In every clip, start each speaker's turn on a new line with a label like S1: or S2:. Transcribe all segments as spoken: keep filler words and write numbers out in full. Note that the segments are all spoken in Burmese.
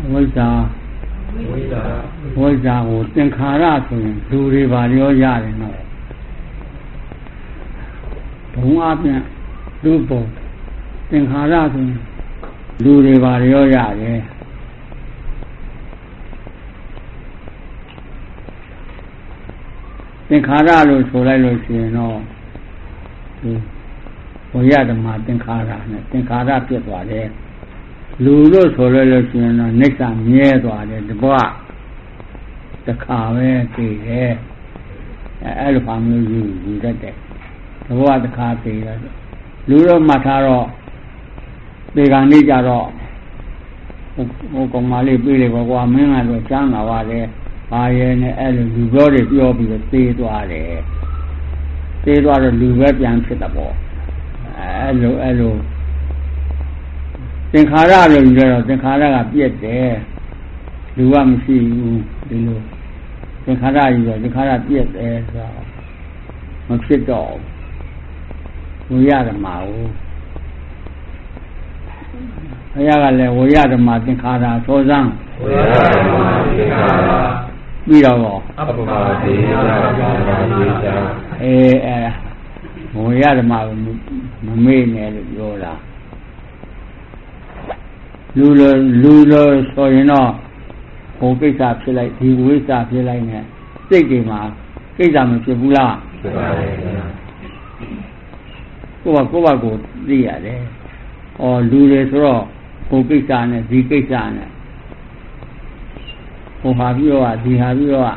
S1: ဝိဇ္ဇာဝိဇ္ဇာဝိဇ္ဇာကိုသင်္ခါရဆိုရင်လူတွေပါရောရတယ်နော်ဘုံအပြင်လူပုံသင်္ခါရဆိုရင်လူတွေပါရောရတယ်သင်္ခါရလို့ဆိုလိုက်လို့ရှိရင်တော့ဒီဝိရဓမ္မသင်္ခါရနဲ့သင်္ခါရပြတ်သွားတယ်လူလို့ဆိုလိုက်လို့ရှိရင်တော့နိစ္စမြဲသွားတယ်တပွားတစ်ခါပဲသိတယ်အဲအဲ့လိုပါမျိုးယူယူတတ်တယ်တပွားတစ်ခါသိတယ်လူတော့မှတ်ထားတော့ဒီကနေ့ကြတော့ဟိုကောင်မလေးပြေးလေကွာမင်းကတော့ကျမ်းလာပါတယ်ဘာရဲနဲ့အဲ့လိုလူပြောတွေပြောပြီးတော့သေးသွားတယ်သေးသွားတော့လူပဲပြန်ဖြစ်တာပေါ့အဲ့လိုအဲ့လိုသင်္ခါရလို့ယူတော့သင်္ခါရကပြည့်တယ်လူကမရှိဘူးဒီလိုသင်္ခါရယူတော့သင်္ခါရပြည့်တယ်ဆိုတော့မဖြစ်တော့ဘူးဝိရဓမ္မကိုဘုရားကလည်းဝိရဓမ္မသင်္ခါရသောစံဝိရဓမ္မသင်္ခါရပြီးတော့အပ္ပမဒေယသာဒေယအဲအဲဝိရဓမ္မကိုမမေ့နဲ့လို့ပြောတာလူလိုလူလိုဆိုရင်တော့ဟိုကိစ္စဖြစ်လိုက်ဒီဝိစ္စဖြစ်လိုက်နဲ့စိတ်တွေမှာကိစ္စမဖြစ်ဘူးလားဖြစ်ပါရဲ့ကိုယ့်ဘာကိုယ့်ဘာကိုသိရတယ်။အော်လူတွေဆိုတော့ဟိုကိစ္စနဲ့ဒီကိစ္စနဲ့ဟိုဟာပြီးတော့ဒီဟာပြီးတော့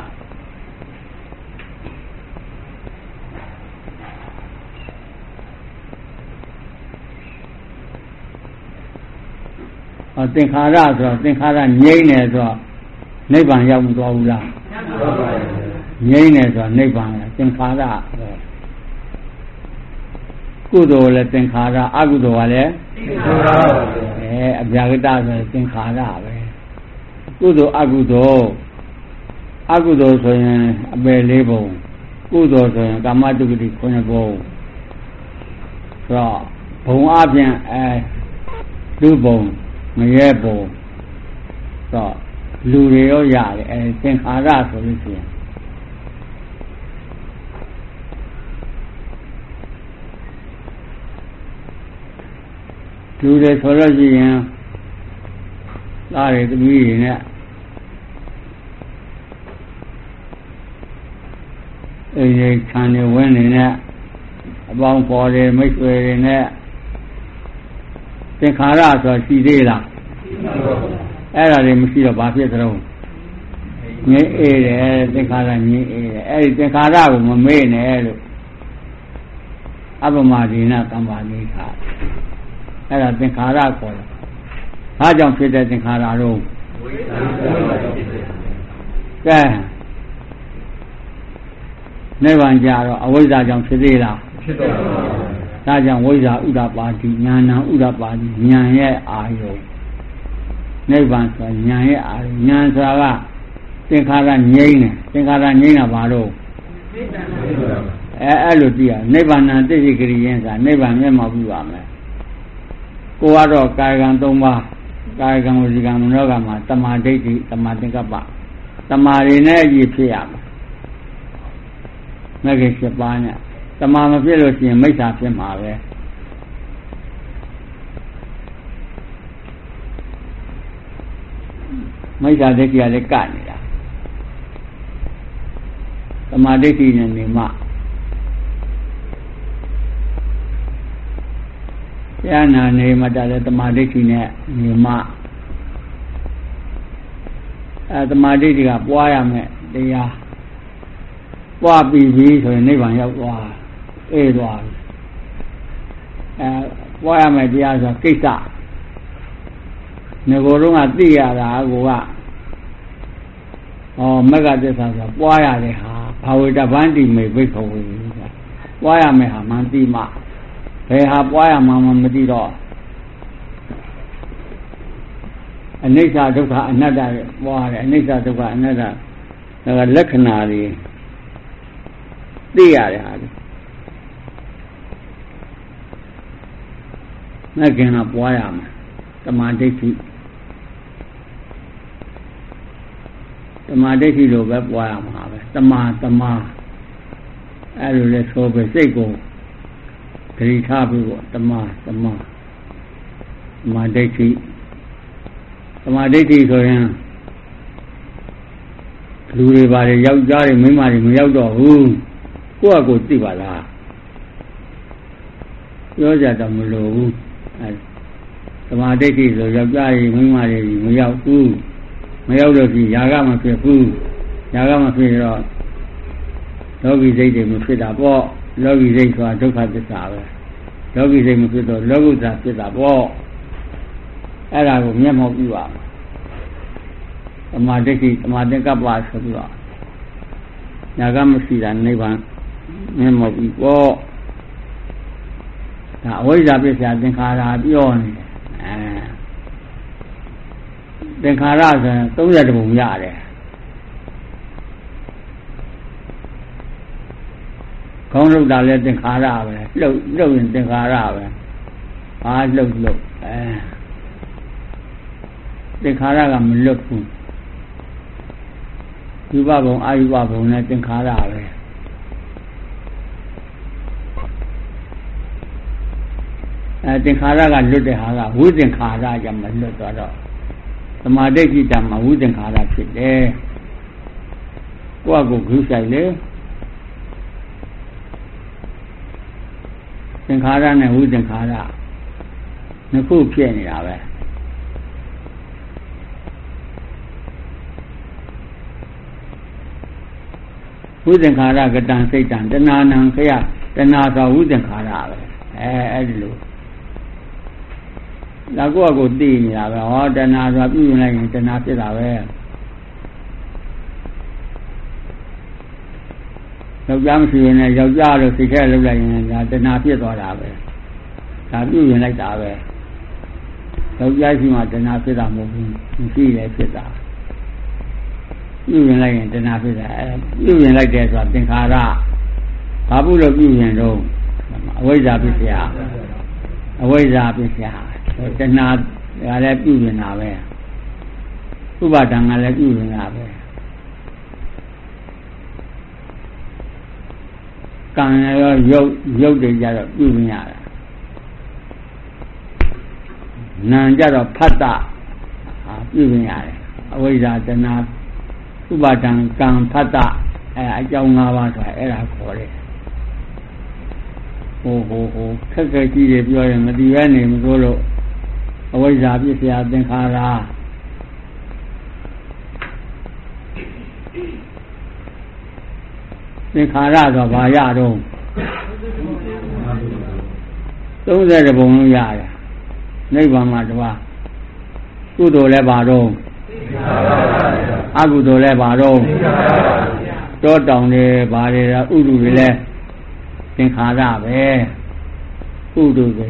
S1: အော်သင်္ခါရဆိုတော့သင်္ခါရငြိမ့်နေဆိုတော့နိဗ္ဗာန်ရောက်မသွားဘူးလားရောက်ပါဘူးငြိမ့်နေဆိုတော့နိဗ္ဗာန်သင်္ခါရကုသိုလ်လည်းသင်္ခါရအကုသိုလ်ကလည်းသင်္ခါရအဲအဗျာဂတဆိုရင်သင်္ခါရပဲကုသိုလ်အကုသိုလ်အကုသိုလ်ဆိုရင်အပယ်လေးပုံကုသိုလ်ဆိုရင်ကာမတုဂတိခုနှစ်ပုံဆိုတော့ဘုံအပြင်အဲလူပုံမရဲပုံဆိုတော့လူတွေရောရတယ်အဲသင်္ခါရဆိုလို့ရှိရင်လူတွေဆိုလို့ရှိရင်သားတွေသမီးတွေနဲ့အေးအေးခံနေဝင်းနေနဲ့အပေါင်းပေါ်တွေမိတ်ဆွေတွေနဲ့သင်္ခါရဆိုရှိသေးလားအဲ့ဒါတွေမရှိတော့ဘာဖြစ်သလဲငြိအေးတယ်သင်္ခါရငြိအေးတယ်အဲ့ဒီသင်္ခါရကိုမမေ့နဲ့လို့အပ္ပမဒေနကမ္ပါလိခာအဲ့ဒါသင်္ခါရခေါ်တယ်။ဘာကြောင့်ဖြစ်တဲ့သင်္ခါရတော့ကဲနိဗ္ဗာန်ကြတော့အဝိဇ္ဇာကြောင့်ဖြစ်သေးလားဖြစ်တော့ဒါကြောင့်ဝိဇ္ဇာဥဒ္ဒပါတိဉာဏဥဒ္ဒပါတိဉာဏ်ရဲ့အာယုနိဗ္ဗာန်ဆိုဉာဏ်ရဲ့အာယုဉာဏ်ဆိုတာကသင်္ခါရငြိမ့်တယ်သင်္ခါရငြိမ့်တာဘာလို့အဲအဲ့လိုသိရနိဗ္ဗာန်တိတိကရိယင်းဆိုတာနိဗ္ဗာန်မျက်မှောက်ပြုပါမယ်ကိုကတော့ကာယကံသုံးပါးကာယကံဝစီကံမနောကံမှာတမာဒိဋ္ဌိတမာသင်္ကပ္ပတမာရင်းနဲ့အကြည့်ဖြစ်ရမယ်မဂ္ဂင်၈ပါးနဲ့တမာမဖြစ်လို့ရှိရင်မိစ္ဆာဖြစ်မှာပဲမိစ္ဆာဒိဋ္ဌိကလည်းကနေတာတမာဒိဋ္ဌိနဲ့နေမှဉာဏ်နာနေမှတလည်းတမာဒိဋ္ဌိနဲ့နေမှအဲတမာဒိဋ္ဌိကပွားရမယ်တရားပွားပြီးပြီဆိုရင်နိဗ္ဗာန်ရောက်သွားအေးသွားပြီအဲပွားရမယ်တရားဆိုကိစ္စငကိုယ်တော့ကသိရတာကိုကဩမဂ္ဂသစ္စာဆိုပွားရတဲ့ဟာဘာဝေတဗန္တိမေဘိက္ခဝေပွားရမယ်ဟာမှန်သိမှဘယ်ဟာပွားရမှာမသိတော့အနိစ္စဒုက္ခအနတ္တပွားတယ်အနိစ္စဒုက္ခအနတ္တဒါကလက္ခဏာတွေသိရတယ်ဟာမကင်ကပွားရမှာတမာဒိဋ္ဌိတမာဒိဋ္ဌိလိုပဲပွားရမှာပဲတမာတမာအဲ့လိုလဲဆိုပဲစိတ်ကိုဂရိထားပြီးတော့တမာတမာတမာဒိဋ္ဌိတမာဒိဋ္ဌိဆိုရင်လူတွေပါတယ်ယောက်ျားတွေမိန်းမတွေမရောက်တော့ဘူးကိုယ့်အကိုသိပါလားပြောကြတော့မလိုဘူးအဲသမာဓိဋ္ဌိဆိုယောက်ျားတွေမိန်းမတွေမရောက်ဘူးမရောက်လို့ရှိယာကမဖြစ်ဘူးယာကမဖြစ်တော့လောကီစိတ်တွေမဖြစ်တာပေါ့လောကီစိတ်ဆိုတာဒုက္ခသစ္စာပဲလောကီစိတ်မဖြစ်တော့လောကုတ္တရာဖြစ်တာပေါ့အဲ့ဒါကိုမျက်မှောက်ပြုရမယ်သမာဓိဋ္ဌိသမာသင်္ကပ္ပဆိုပြီးတော့ယာကမရှိတာနိဗ္ဗာန်မျက်မှောက်ပြီးပေါ့ဒါအဝိဇ္ဇာပစ္စယသင်္ခါရပြောနေတယ်အဲသင်္ခါရဆိုရင်သုံးရတပုံရတယ်ခေါင်းလှုပ်တာလည်းသင်္ခါရပဲလှုပ်လှုပ်ရင်သင်္ခါရပဲဘာလှုပ်လှုပ်အဲသင်္ခါရကမလွတ်ဘူးယူပဘုံအာယူပဘုံနဲ့သင်္ခါရပဲအဲသင်္ခါရကလွတ်တဲ့ဟာကဝိသင်္ခါရကြမလွတ်တော့တော့သမာဓိဋ္ဌိတမှာဝိသင်္ခါရဖြစ်တယ်ကိုယ့်အကိုဂရုစိုက်လေသင်္ခါရနဲ့ဝိသင်္ခါရနှစ်ခုဖြစ်နေတာပဲဝိသင်္ခါရကတံစိတ်တံတဏှာနံခယတဏှာသောဝိသင်္ခါရပဲအဲအဲ့ဒီလိုဒါကိုယ့်အကိုသိနေတာပဲဟောတဏှာဆိုပြုရင်လိုက်ရင်တဏှာဖြစ်တာပဲယောက်ျားမရှိရင်လည်းယောက်ျားလို့စိတ်ထဲလှုပ်လိုက်ရင်ဒါတဏှာဖြစ်သွားတာပဲဒါပြုရင်လိုက်တာပဲယောက်ျားရှိမှတဏှာဖြစ်တာမဟုတ်ဘူးမရှိလည်းဖြစ်တာပြုရင်လိုက်ရင်တဏှာဖြစ်တာအဲပြုရင်လိုက်တယ်ဆိုတာသင်္ခါရဘာဘူးလို့ပြုရင်တော့အဝိဇ္ဇာပစ္စယအဝိဇ္ဇာပစ္စယတဏှာကလည်းပြုနေတာပဲဥပါဒံကလည်းပြုနေတာပဲကံရောရုပ်ရုပ်တွေကြတော့ပြုနေရတာနာကြတော့ဖတ်တာပြုနေရတယ်အဝိဇ္ဇာတဏှာဥပါဒံကံဖတ်တာအဲအကြောင်း၅ပါးဆိုတာအဲ့ဒါခေါ်တယ်ဟိုဟိုဟိုခက်ခဲကြီးတွေပြောရင်မတည်ရနေမလို့လို့အဝိဇ္ဇာပစ္စယသင်္ခါရသင်္ခါရဆိုဘာရတော့သုံးဆယ်ပုံလုံးရတယ်နိဗ္ဗာန်မှာတပါးကုသိုလ်လည်းပါတော့အကုသိုလ်လည်းပါတော့တောတောင်တွေဘာတွေဥဒုတွေလည်းသင်္ခါရပဲဥဒုတွေ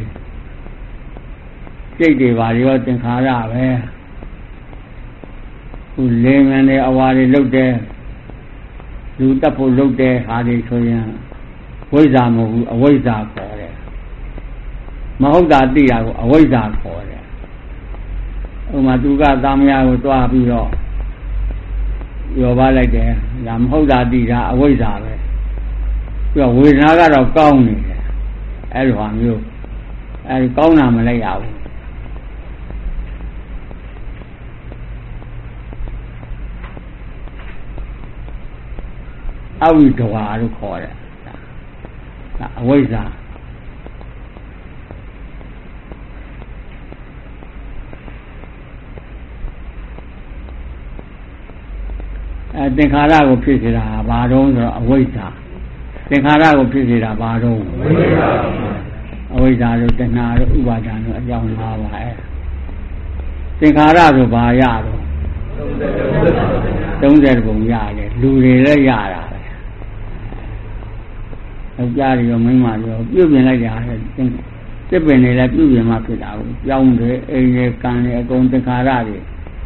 S1: စိတ်တွေဘာတွေရောသင်္ခါရပဲခုလေငန်းတွေအဝါတွေလုတ်တယ်လူတက်ဖို့လုတ်တယ်ဟာတွေဆိုရင်ဝိဇ္ဇာမဟုတ်ဘူးအဝိဇ္ဇာခေါ်တယ်မဟုတ်တာသိတာကိုအဝိဇ္ဇာခေါ်တယ်ဥမာသူကသာမယာကိုတွားပြီးတော့ရောပါလိုက်တယ်ဒါမဟုတ်တာသိတာအဝိဇ္ဇာပဲပြီးတော့ဝေဒနာကတော့ကောင်းနေတယ်အဲ့လိုဟာမျိုးအဲ့ဒီကောင်းတာမလိုက်ရဘူးအဝိဒဝါလို့ခေါ်တယ်ဒါအဝိဇ္ဇာအဲသင်္ခါရကိုဖြစ်စေတာဘာတော့ဆိုတော့အဝိဇ္ဇာသင်္ခါရကိုဖြစ်စေတာဘာတော့အဝိဇ္ဇာလို့တဏှာလို့ဥပါဒံလို့အကြောင်းလာပါအဲသင်္ခါရဆိုဘာရတော့သုံးဆယ်ပုံရတယ်လူတွေလည်းရတာပဲယောက်ျားတွေရောမိန်းမတွေရောပြုပြင်လိုက်တာစစ်ပင်တွေလည်းပြုပြင်မှဖြစ်တာကိုကြောင်းတွေအိမ်တွေကံတွေအကုန်သင်္ခါရတွေ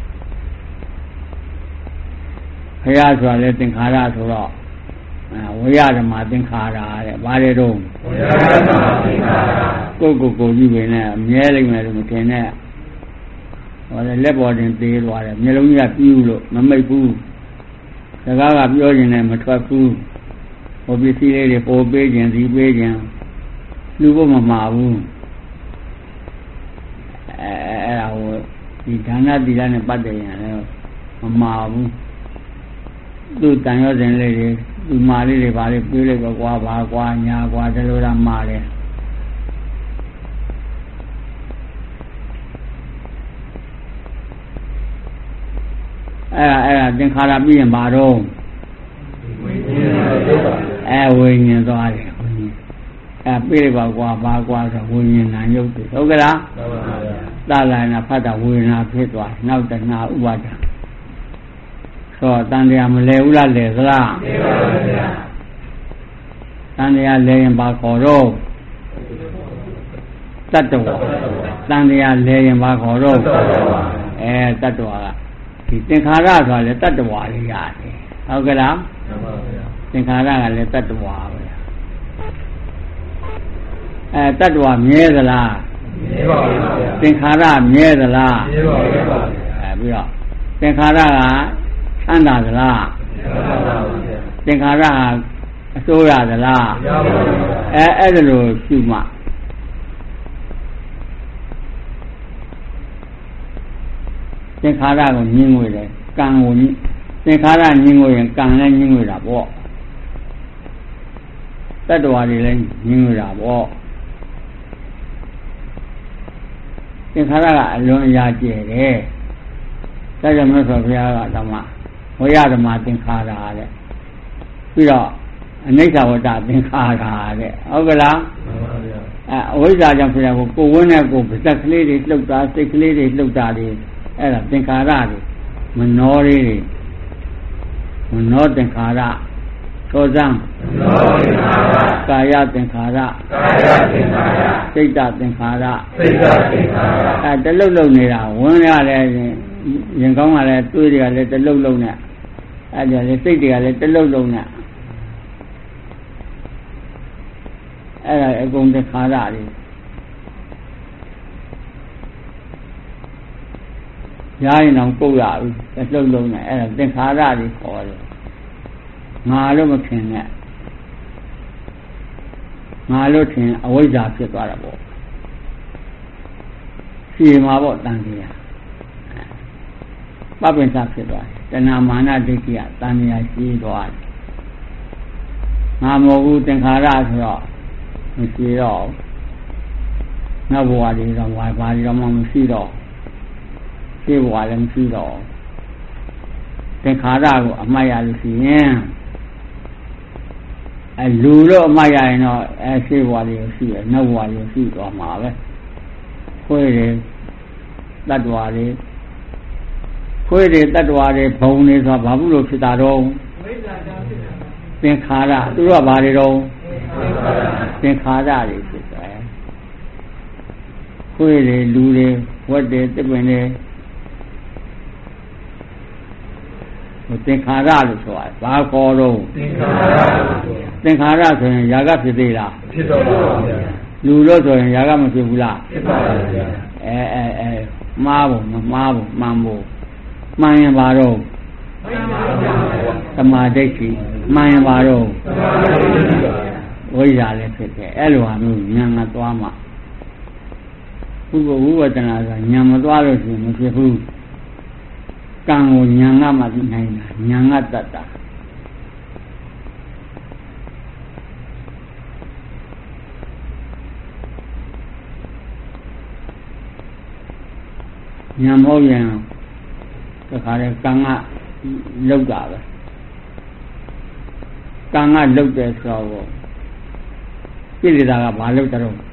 S1: ခရဆိုတာလေသင်္ခါရဆိုတော့ဝိရဓမ္မသင်္ခါရတဲ့ဘာတွေတော့ဝိရဓမ္မသင်္ခါရကိုယ်ကိုယ်ကိုကြည့်ပင်နဲ့အမြဲလိမ့်မယ်လို့မထင်နဲ့ဟောလေလက်ပေါ်တင်သေးသွားတယ်မျက်လုံးကြီးကပြူးလို့မမိတ်ဘူးစကားကပြောရင်လည်းမထွက်ဘူးဟိုပစ္စည်းလေးတွေပို့ပေးခြင်းစီပေးခြင်းလူဖို့မမှာဘူးအဲအဲ့ဒါဟိုဒီဒါနသီလနဲ့ပတ်သက်ရင်လည်းမမှာဘူးသူ့တန်ရောစဉ်လေးတွေဒီမာလေးတွေဘာလေးပြေးလိုက်တော့ကွာဘာကွာညာကွာဒီလိုလားမှာတယ်အဲ့ဒါအဲ့ဒါသင်္ခါရပြီးရင်ဘာတော့အဲဝိညာဉ်သွားတယ်ဝိညာဉ်အဲပြေးလိုက်ပါကွာဘာကွာဆိုဝိညာဉ်နာယုတ်တယ်ဟုတ်ကလားမှန်ပါဗျာသာလနာဖတ်တာဝေဒနာဖြစ်သွားနောက်တဏှာဥပါဒံဆိုတန်တရားမလဲဘူးလားလဲသလားလဲပါဗျာတန်တရားလဲရင်ဘာခေါ်တော့တတ္တဝါတန်တရားလဲရင်ဘာခေါ်တော့အဲတတ္တဝါကဒီသင်္ခါရဆိုတာလေတတ္တဝါလေးရတယ်ဟုတ်ကဲ့လားမှန်ပါဗျာသင်္ခါရကလည်းတတ္တဝါပဲအဲတတ္တဝါမြဲသလားမြဲပါဗျာသင်္ခါရမြဲသလားမြဲပါဗျာအဲပြီးတော့သင်္ခါရကချမ်းသာသလားမြဲပါဗျာသင်္ခါရကအစိုးရသလားမြဲပါဗျာအဲအဲ့ဒါလိုရှိမှသင်္ခါရကိုညှင်းငွေတယ်ကံကိုသင်္ခါရညှင်းငွေရင်ကံလည်းညှင်းငွေတာပေါ့တတ္တဝါတွေလည်းညှင်းငွေတာပေါ့သင်္ခါရကအလွန်အရာကျယ်တယ်ဒါကြောင့်မြတ်စွာဘုရားကဓမ္မဝိရဓမ္မသင်္ခါရတဲ့ပြီးတော့အနိစ္စဝတ္တသင်္ခါရတဲ့ဟုတ်ကလားမှန်ပါဗျာအဲအဝိဇ္ဇာကြောင့်ဖြစ်တဲ့ကိုကိုဝင်းနဲ့ကိုပါဇက်ကလေးတွေလှုပ်တာစိတ်ကလေးတွေလှုပ်တာတွေအဲ့ဒါသင်္ခါရတွေမနောလေးတွေမနောသင်္ခါရသောဇံမနောသင်္ခါရကာယသင်္ခါရကာယသင်္ခါရစိတ်တသင်္ခါရစိတ်တသင်္ခါရအဲတလုတ်လုံနေတာဝင်ရလဲရင်ကောင်းကလည်းတွေးတွေကလည်းတလုတ်လုံနဲ့အဲ့ဒါလည်းစိတ်တွေကလည်းတလုတ်လုံနဲ့အဲ့ဒါအကုန်သင်္ခါရတွေရရင်တော့ပုတ်ရပြီတလှုပ်လုံးနဲ့အဲ့ဒါသင်္ခါရတွေခေါ်တယ်ငါလို့မခင်နဲ့ငါလို့ထင်အဝိဇ္ဇာဖြစ်သွားတာပေါ့ရှည်မှာပေါ့တန်တရားပပင်စားဖြစ်သွားတယ်တဏမာနဒိဋ္ဌိကတန်တရားရှည်သွားတယ်ငါမဟုတ်ဘူးသင်္ခါရဆိုတော့မရှိတော့နောက်ဘဝတွေတော့ဘာဘာတွေတော့မှမရှိတော့ရှင်းဘဝလည်းမရှိတော့သင်္ခါရကိုအမှတ်ရလို့ရှိရင်အဲလူလို့အမှတ်ရရင်တော့အဲရှင်းဘဝတွေရှိရနောက်ဘဝတွေရှိသွားမှာပဲခွေးတွေတတ္တဝါတွေခွေးတွေတတ္တဝါတွေဘုံတွေဆိုတာဘာဘူးလို့ဖြစ်တာတော့သင်္ခါရသူတို့ကဘာတွေတော့သင်္ခါရတွေဖြစ်တယ်ခွေးတွေလူတွေဝက်တွေတစ်ပင်တွေသင်္ခါရလို့ဆိုတာဘာခေါ်တော့သင်္ခါရသင်္ခါရဆိုရင်ຢာကဖြစ်သေးလားဖြစ်တော့ပါဗျာလူလို့ဆိုရင်ຢာကမဖြစ်ဘူးလားဖြစ်ပါပါဗျာအဲအဲအဲမှားဖို့မမှားဖို့မှန်ဖို့မှန်ရင်ပါတော့မှန်ပါဗျာသမာဓိဋ္ဌိမှန်ရင်ပါတော့သမာဓိဋ္ဌိပါဝိဇ္ဇာလည်းဖြစ်တယ်အဲ့လိုဟာမျိုးဉာဏ်ကသွားမှဥပဝိဝတ္တနာဆိုဉာဏ်မသွားလို့ရှိရင်မဖြစ်ဘူးကံကိုဉာဏ်ကမှသိနိုင်တာဉာဏ်ကတတ်တာဉာဏ်မဟုတ်ရင်တခါလေကံကလောက်တာပဲကံကလောက်တယ်ဆိုတော့ကိလေသာကဘာလောက်တယ်တော့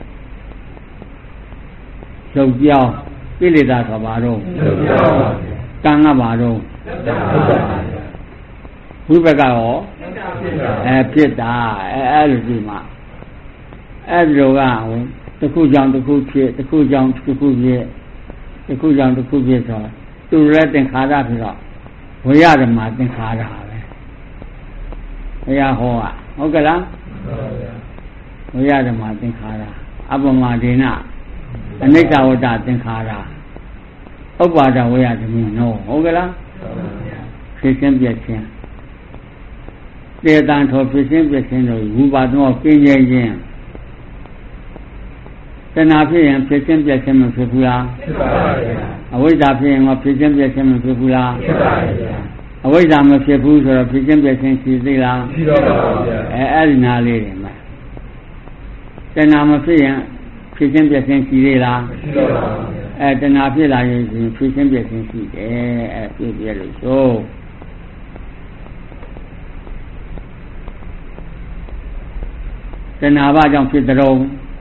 S1: လောက်ပြောင်းကိလေသာဆိုဘာတော့လောက်ပြောင်းကံကဘာတော့ဝိဘကရောအဲဖြစ်တာအဲအဲ့လိုဒီမှာအဲ့ဒီလိုကတစ်ခုကြောင့်တစ်ခုဖြစ်တစ်ခုကြောင့်တစ်ခုဖြစ်တစ်ခုကြောင့်တစ်ခုဖြစ်ဆိုတော့သူလည်းသင်္ခါရဖြစ်တော့ဝိရဓမ္မသင်္ခါရပဲဘုရားဟောကဟုတ်ကလားဝိရဓမ္မသင်္ခါရအပမဒေနအနိစ္စဝတ္တသင်္ခါရဥပ္ပါဒဝိရဓမ္မနောဟုတ်ကလားဖြစ်ချင်းပြည့်ချင်းတေတံထောဖြစ်ခြင်းပြခြင်းတို့ဝိပါဒောကင်းခြင်းချင်းတဏှာဖြစ်ရင်ဖြစ်ခြင်းပြခြင်းမဖြစ်ဘူးလားဖြစ်ပါပါဗျာအဝိဇ္ဇာဖြစ်ရင်ကဖြစ်ခြင်းပြခြင်းမဖြစ်ဘူးလားဖြစ်ပါပါဗျာအဝိဇ္ဇာမဖြစ်ဘူးဆိုတော့ဖြစ်ခြင်းပြခြင်းရှိသေးလားရှိတော့ပါဗျာအဲအဲ့ဒီနာလေးတွေမှာတဏှာမဖြစ်ရင်ဖြစ်ခြင်းပြခြင်းရှိသေးလားရှိတော့ပါဗျာအဲတဏှာဖြစ်လာရင်ဖြစ်ခြင်းပြခြင်းရှိတယ်အဲပြည့်ပြည့်လို့ဆိုတဏှာဘာကြောင့်ဖြစ်တဲ့တော့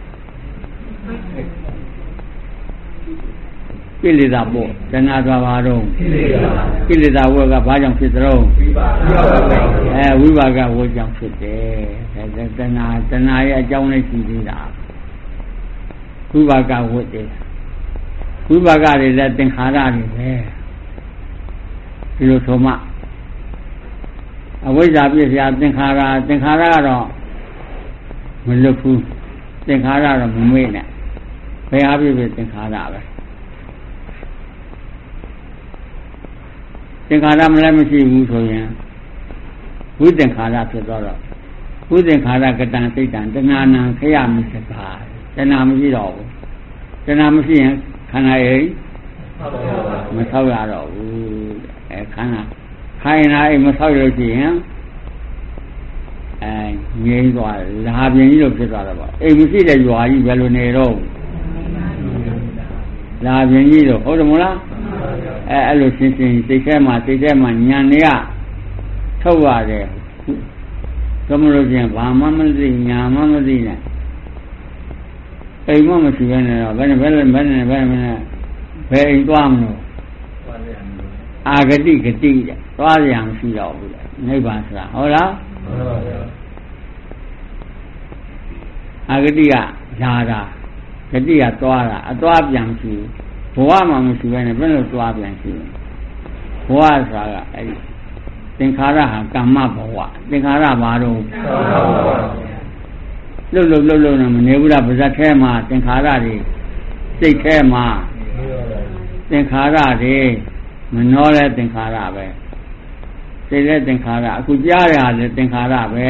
S1: ကိလေသာပေါ့တဏှာသွားပါတော့ကိလေသာဝက်ကဘာကြောင့်ဖြစ်တဲ့တော့အဲဝိပါကဝက်ကြောင့်ဖြစ်တယ်အဲတဏှာတဏှာရဲ့အကြောင်းလေးရှိသေးတာဝိပါကဝက်တယ်ဝိပါကတွေလည်းသင်္ခါရတွေပဲဒီလိုဆိုမှအဝိဇ္ဇာပြည့်စရာသင်္ခါရသင်္ခါရကတော့မလွတ်ဘူးသင်္ခါရတော့မမေ့နဲ့ဘယ်အားဖြင့်သင်္ခါရပဲသင်္ခါရမလည်းမရှိဘူးဆိုရင်ဝိသင်္ခါရဖြစ်သွားတော့ဝိသင်္ခါရကတံစိတ်တံတဏှာနံခရမိစကားတဏှာမရှိတော့ဘူးတဏှာမရှိရင်ခန္ဓာအိမ်မဆောက်ရတော့ဘူးအဲခန္ဓာခိုင်နာအိမ်မဆောက်ရလို့ရှိရင်အဲငြိမ်းသွားလာပြင်းကြီးလို့ဖြစ်သွားတော့ပေါ့အိမ်မရှိတဲ့ရွာကြီးဘယ်လိုနေတော့လာပြင်းကြီးလို့ဟုတ်တယ်မလားအဲအဲ့လိုရှင်းရှင်းစိတ်ထဲမှာစိတ်ထဲမှာညံနေရထုတ်ရတယ်သမလို့ချင်းဘာမှမသိညာမှမသိနဲ့အိမ်မှမရှိဘဲနဲ့တော့ဘယ်နဲ့ဘယ်နဲ့ဘယ်နဲ့ဘယ်နဲ့ဘယ်အိမ်သွားမလို့အာဂတိဂတိတဲ့သွားရံရှိတော့ဘူးလေနိဗ္ဗာန်ဆိုတာဟုတ်လားမှန်ပါဗျာအာဂတိကလာတာဂတိကသွားတာအသွားပြန်ရှိဘဝမှာမရှိဘဲနဲ့ဘယ်လိုသွားပြန်ရှိဘဝဆိုတာကအဲ့ဒီသင်္ခါရဟာကမ္မဘဝသင်္ခါရဘာတော့လှုပ်လှုပ်လှုပ်လှုပ်နေမနေဘူးလားပါဇက်ထဲမှာသင်္ခါရတွေစိတ်ထဲမှာသင်္ခါရတွေမနှောလဲသင်္ခါရပဲစိတ်လဲသင်္ခါရအခုကြားရလဲသင်္ခါရပဲ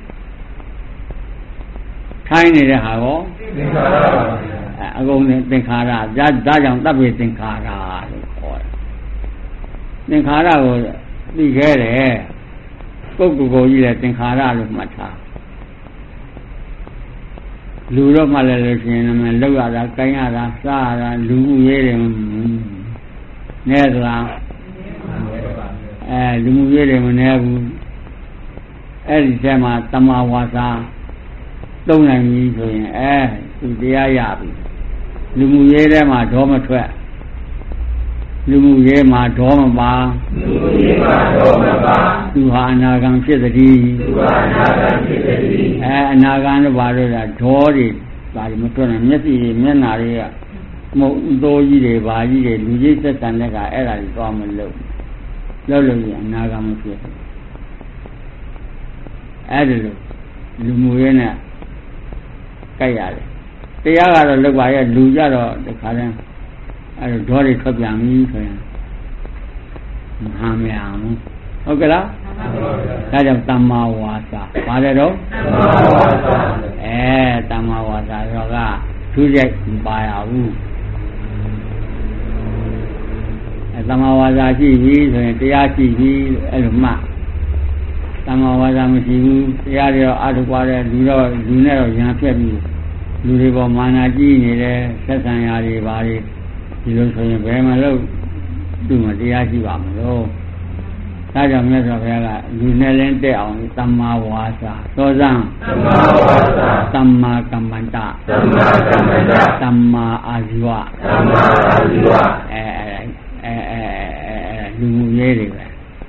S1: ထိုင်းနေတဲ့ဟာရောသင်္ခါရပါဗျာအကုန်သင်္ခါရဒါဒါကြောင့်တပ်ပြီးသင်္ခါရလို့ခေါ်တယ်သင်္ခါရကိုသိခဲ့တယ်ပုဂ္ဂိုလ်ကိုကြီးလဲသင်္ခါရလို့မှတ်ထားလူတော့မှလည်းလို့ရှိရင်လည်းလောက်ရတာကိုင်းရတာစားရတာလူမှုရေးတယ်နဲသလားအဲလူမှုရေးတယ်မနဲဘူးအဲ့ဒီထဲမှာတမဝါစာသုံးနိုင်ပြီဆိုရင်အဲသူတရားရပြီလူမှုရေးထဲမှာဒေါမထွက်လူမှုရေးမှာဒေါမပါလူမှုရေးမှာဒေါမပါသူဟာအနာဂံဖြစ်သတည်းသူဟာအနာဂံဖြစ်သတည်းအဲအနာဂံလို့ပါလို့လားဒေါတွေပါမထွက်နိုင်မျက်စိတွေမျက်နာတွေကမုံတိုးကြီးတွေပါကြီးတွေလူကြီးသက်ဆံတဲ့ကအဲ့ဒါကြီးသွားမလို့လောက်လို့ရအနာဂံမဖြစ်ဘူးအဲ့ဒါလို့လူမှုရေးနဲ့ကြိုက်ရတယ်တရားကတော့လောက်ပါရဲ့လူကြတော့ဒီခါတည်းအဲ့တော့ဒေါတွေထွက်ပြန်ပြီဆိုရင်မဟာမရဘူးဟုတ်ကဲ့လားဒါကြောင့်တမ္မာဝါစာပါတယ်တော့တမ္မာဝါစာအဲတမ္မာဝါစာတော့ကသူ့ရိုက်မပါရဘူးအဲတမ္မာဝါစာရှိပြီဆိုရင်တရားရှိပြီအဲ့လိုမှတမ္မာဝါစာမရှိဘူးတရားတွေတော့အထုပွားတယ်လူတော့လူနဲ့တော့ရံဖြတ်ပြီးလူတွေပေါ်မာနကြီးနေတယ်ဆက်ဆံရာတွေပါတွေဒီလိုဆိုရင်ဘယ်မှာလို့သူ့မှာတရားရှိပါမလို့ဒါကြောင့်မြတ်စွာဘုရားကလူနဲ့လင်းတက်အောင်သမ္မာဝါစာသောဇံသမ္မာဝါစာသမ္မာကမ္မန္တသမ္မာကမ္မန္တသမ္မာအာဇီဝသမ္မာအာဇီဝအဲအဲအဲအဲလူမှုရေးတွေပဲ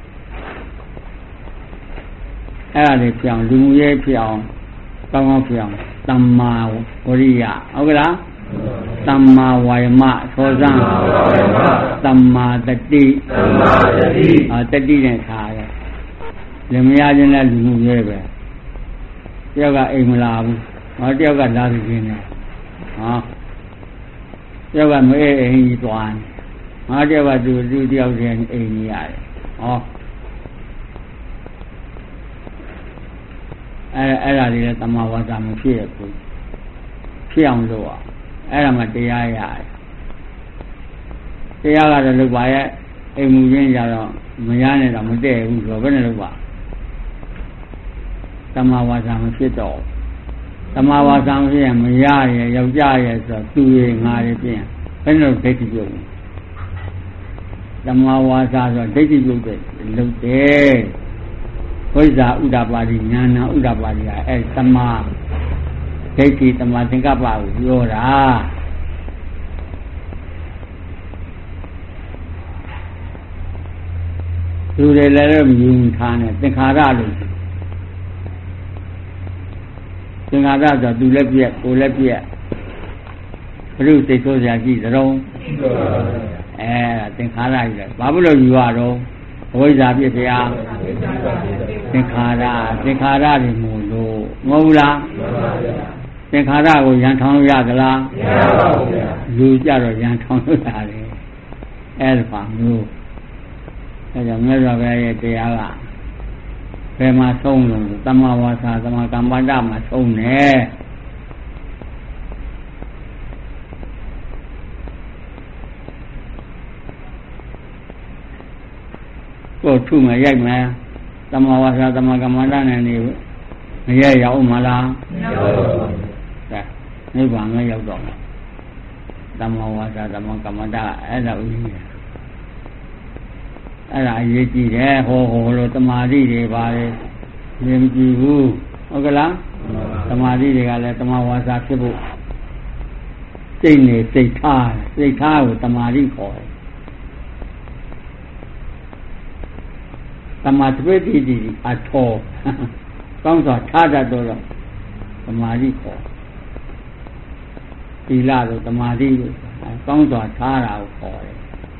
S1: အဲ့ဒါတွေပြောင်းလူမှုရေးပြောင်းကောင်းကောင်းပြောင်းသမ္မာဝရိယဟုတ်ကလားသမ္မာဝါယမသောဇံသမ္မာတတိသမ္မာတတိအာတတိနဲ့ထားတယ်လင်မယားချင်းလည်းလူမှုရေးပဲတယောက်ကအိမ်မလာဘူးဟောတယောက်ကလာပြီးခင်းတယ်ဟောတယောက်ကမအေးအိမ်ကြီးသွားတယ်ဟောတယောက်ကသူသူတယောက်ချင်းအိမ်ကြီးရတယ်ဟောအဲအဲ့ဒါတွေလည်းတမဝါစာမဖြစ်ဘူးဖြစ်အောင်လုပ်အောင်အဲ့ဒါမှတရားရတယ်တရားကတော့လုပ်ပါရဲ့အိမ်မူရင်းကြတော့မရနဲ့တော့မတည့်ဘူးဆိုတော့ဘယ်နဲ့လုပ်ပါတမဝါစာမဖြစ်တော့တမဝါစာမဖြစ်ရင်မရရယောက်ျားရဆိုတော့သူရငါရပြင်ဘယ်နဲ့လုပ်ဒိဋ္ဌိပြုတ်တမဝါစာဆိုဒိဋ္ဌိပြုတ်တဲ့လုပ်တယ်ဝိဇ္ဇာဥဒ္ဒပါတိဉာဏဥဒ္ဒပါတိကအဲတမဒိဋ္ဌိတမသင်္ကပ္ပကိုပြောတာသူတွေလည်းမယူထားနဲ့သင်္ခါရလို့သင်္ခါရဆိုသူလည်းပြက်ကိုယ်လည်းပြက်ဘုရုစိတ်ဆိုးစရာရှိသလုံးအဲသင်္ခါရကြီးလေဘာဖြစ်လို့ယူရတော့ဝိဇ္ဇာပြည့်ဗျာသင်္ခါရသင်္ခါရတွေမို့လို့မဟုတ်လားသင်္ခါရကိုရန်ထောင်းလို့ရသလားမရပါဘူးဗျာလူကြတော့ရန်ထောင်းလို့ရတယ်အဲ့ဒါပါမျိုးအဲကြောင့်မြတ်စွာဘုရားရဲ့တရားကဘယ်မှာဆုံးလို့တမ္မာဝါစာတမ္မာကမ္မန္တမှာဆုံးတယ်ကိုထုမယ်ရိုက်မယ်တမ္မာဝါစာတမ္မာကမ္မန္တနဲ့နေမရရောက်မလားမရောက်ပါဘူးဒါနိဗ္ဗာန်မရောက်တော့ဘူးတမ္မာဝါစာတမ္မာကမ္မန္တအဲ့ဒါဥပ္ပယအဲ့ဒါအရေးကြီးတယ်ဟောဟောလို့တမာတိတွေပါလေမြင်ကြည့်ဘူးဟုတ်ကလားတမာတိတွေကလည်းတမဝါစာဖြစ်ဖို့စိတ်နေစိတ်ထားစိတ်ထားကိုတမာတိခေါ်တယ်တမာတပိတိတိအထောကောင်းစွာထားတတ်တော့တမာတိခေါ်သီလလို့တမာတိလို့ကောင်းစွာထားတာကိုခေါ်တယ်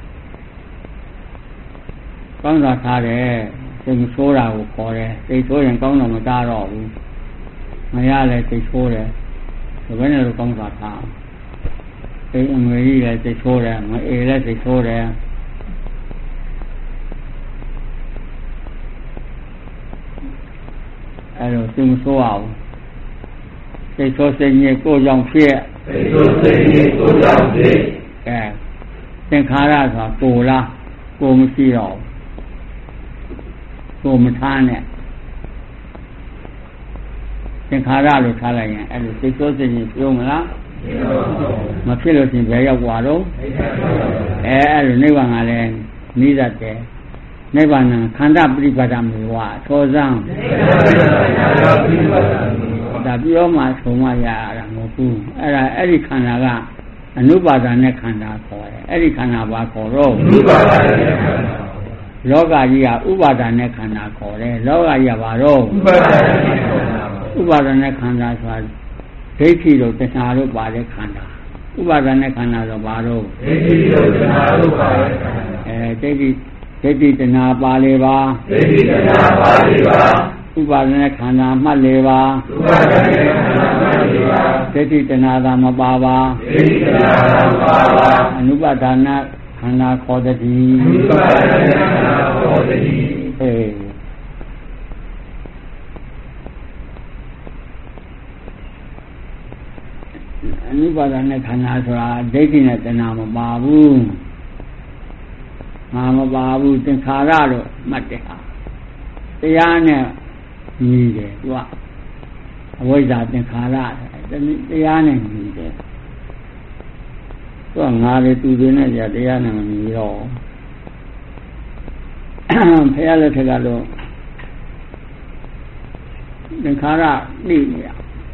S1: ကောင်းစွာထားတယ်စိတ်ဆိုးတာကိုခေါ်တယ်စိတ်ဆိုးရင်ကောင်းတော့မသားတော့ဘူးမရလဲစိတ်ဆိုးတယ်ဒါပဲနဲ့တော့ကောင်းစွာထားစိတ်အငွေကြီးလည်းစိတ်ဆိုးတယ်မအေလည်းစိတ်ဆိုးတယ်အဲ့လိုစိတ်မဆိုးအောင်စိတ်ဆိုးစိတ်ညစ်ကိုယ်ကြောင့်ဖြစ်စိတ်ဆိုးစိတ်ညစ်ကိုယ်ကြောင့်ဖြစ်အဲသင်္ခါရဆိုတာကိုယ်လားကိုယ်မရှိတော့ကိုမထားနဲ့သင်္ခါရလို့ထားလိုက်ရင်အဲ့လိုစိတ်ဆိုးစိတ်ညစ်ပြုံးမလားမဖြစ်လို့ရှင်ဘယ်ရောက်သွားတော့အဲအဲ့လိုနိဗ္ဗာန်ကလည်းနိဒတ်တယ်နိဗ္ဗာန်ခန္ဓာပရိပါဒမေဝသောဇံဒါပြောမှဆိုမှရတာမဟုတ်ဘူးအဲ့ဒါအဲ့ဒီခန္ဓာကအနုပါဒနဲ့ခန္ဓာခေါ်တယ်အဲ့ဒီခန္ဓာဘာခေါ်တော့အနုပါဒနဲ့ခန္ဓာလောကကြီးကဥပါဒနဲ့ခန္ဓာခေါ်တယ်လောကကြီးကဘာတော့ဥပါဒနဲ့ခန္ဓာဥပါဒနဲ့ခန္ဓာဆိုတာဒိဋ္ဌိတို့တဏှာတို့ပါတဲ့ခန္ဓာဥပါဒနဲ့ခန္ဓာဆိုဘာတော့ဒိဋ္ဌိတို့တဏှာတို့ပါတဲ့ခန္ဓာအဲဒိဋ္ဌိဒိဋ္ဌိတဏှာပါလေပါဒိဋ္ဌိတဏှာပါလေပါဥပါဒနဲ့ခန္ဓာမှတ်လေပါဥပါဒနဲ့ခန္ဓာမှတ်လေပါဒိဋ္ဌိတဏှာသာမပါပါဒိဋ္ဌိတဏှာသာမပါပါအနုပါဒနာခန္ဓာခေါ်တည်းအနုပါဒနာခန္ဓာခေါ်တည်းအေးအနုပါဒနာခန္ဓာဆိုတာဒိဋ္ဌိနဲ့တဏှာမပါဘူးငါမပါဘူးသင်္ခါရတော့မှတ်တယ်ဟာတရားနဲ့ညီတယ်သူကအဝိဇ္ဇာသင်္ခါရတရားနဲ့ညီတယ်သူကငါတွေသူတွေနဲ့ကြာတရားနဲ့မညီတော့ဖះလက်ထက်ကတော့သင်္ခါရနှိမ့်နေရ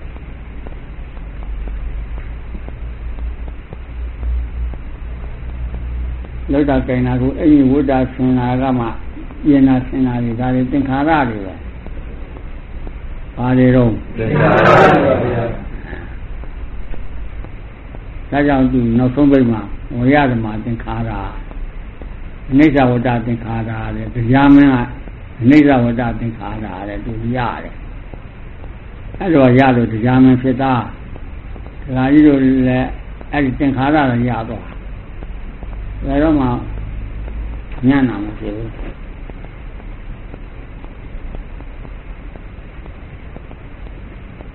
S1: လောက်တာကိန်းတာကိုအဲ့ဒီဝိတ္တဆင်လာကမှပြင်တာဆင်လာတွေဒါတွေသင်္ခါရတွေပဲဘာတွေတော့သင်္ခါရတွေပါဗျာဒါကြောင့်သူနောက်ဆုံးပိတ်မှာဝိရဓမ္မသင်္ခါရအနိစ္စဝတ္တသင်္ခါရတဲ့တရားမင်းကအနိစ္စဝတ္တသင်္ခါရတဲ့သူရတယ်အဲ့တော့ရလို့တရားမင်းဖြစ်တာဒကာကြီးတို့လည်းအဲ့ဒီသင်္ခါရလည်းရတော့ဘယ်တော့မှညံ့တာမဖြစ်ဘူး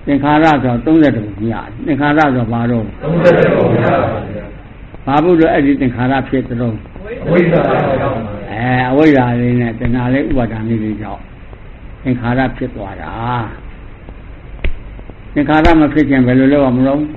S1: သင်္ခါရဆိုသုံးဆယ်တပုံရတယ်သင်္ခါရဆိုဘာလို့
S2: သုံးဆယ်တပုံရပါဗျာ
S1: ဘာဘူးလို့အဲ့ဒီသင်္ခါရဖြစ်သလုံး
S2: အဝိဇ္ဇာကြောင့်
S1: အဲအဝိဇ္ဇာလေးနဲ့တဏှာလေးဥပါဒာလေးတွေကြောင့်သင်္ခါရဖြစ်သွားတာသင်္ခါရမဖြစ်ခြင်းဘယ်လိုလုပ်အောင်မလို့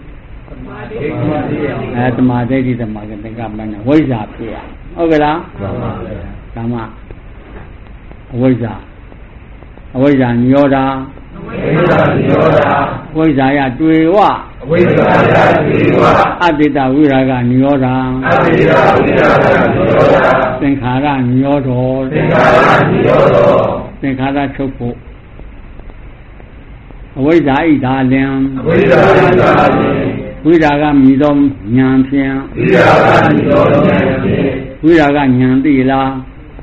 S1: အဲသမာဓိဋ္ဌိသမာဓိသင်္ကပ္ပနဲ့ဝိဇ္ဇာဖြစ်ရဟုတ်ကလား
S2: မှန်ပါဗျာ
S1: ဒါမှအဝိဇ္ဇာအဝိဇ္ဇာညောတာ
S2: အဝိဇ္ဇာညောတာ
S1: အဝိဇ္ဇာယတွေ့ဝ
S2: အဝိဇ္ဇာယတွေ့ဝ
S1: အတ္တဝိရာဂညောတာ
S2: အတ္တဝိရာဂညောတာ
S1: သင်္ခါရညောတော်
S2: သင်္ခါရညောတော်
S1: သင်္ခါရချုပ်ဖို့အဝိဇ္ဇာဣဒါလင်
S2: အဝိဇ္ဇာဣဒါလင်
S1: ဝိရာဂမိသောဉာဏ်ဖြင့်
S2: ဝိရာဂမိသောဉာဏ်ဖြင့်
S1: ဝိရာဂဉာဏ်သိလား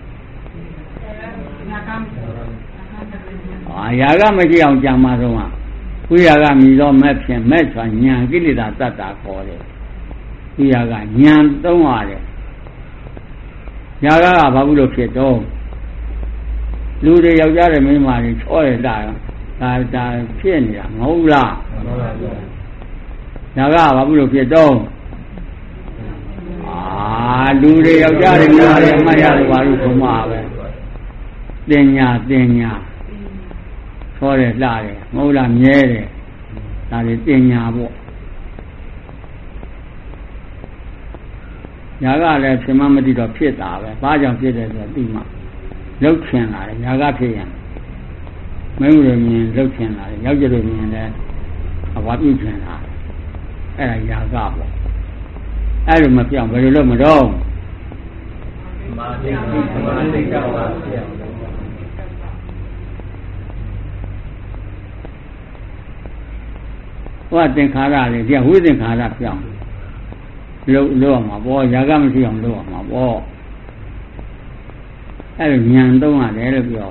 S1: အာယာကမရှိအောင်ကြံပါတော့ဝိရာဂမိသောမဲ့ဖြင့်မဲ့စွာဉာဏ်ကိလေသာတတ်တာခေါ်တယ်ဝိရာဂဉာဏ်သုံးရတယ်ယာကကဘာဘူးလို့ဖြစ်တော့လူတွေယောက်ျားတွေမိန်းမတွေချောတယ်တာဒါဒါဖြစ်နေတာမဟုတ်လား
S2: မှန်ပါဗျာ
S1: ဒါကဘာဘူးလို့ဖြစ်တော့အာလူတွေယောက်ျားတွေမိန်းမတွေအမှတ်ရတယ်ဘာလို့ဆိုမှာပဲတင်ညာတင်ညာခေါ်တယ်လှတယ်မဟုတ်လားမြဲတယ်ဒါတွေတင်ညာပေါ့ညာကလည်းဖြစ်မှမသိတော့ဖြစ်တာပဲဘာကြောင့်ဖြစ်တယ်ဆိုတော့သိမှလှုပ်ချင်လာတယ်ညာကဖြစ်ရင်မင်းတို့မြင်လှုပ်ချင်လာတယ်ယောက်ျားတို့မြင်လည်းအဝါပြုချင်လာတယ်အဲ့ဒါညာကပေါ့အဲ့လိုမပြောင်းဘယ်လိုလုပ်မတော့
S2: မာတိမာတိကပါဗျာ
S1: ဟောသင်္ခါရလေဒီဝိသင်္ခါရပြောင်းလို့လို့အောင်မှာပေါ့ຢာကမရှိအောင်လို့အောင်မှာပေါ့အဲ့လိုဉာဏ်သုံးရတယ်လို့ပြော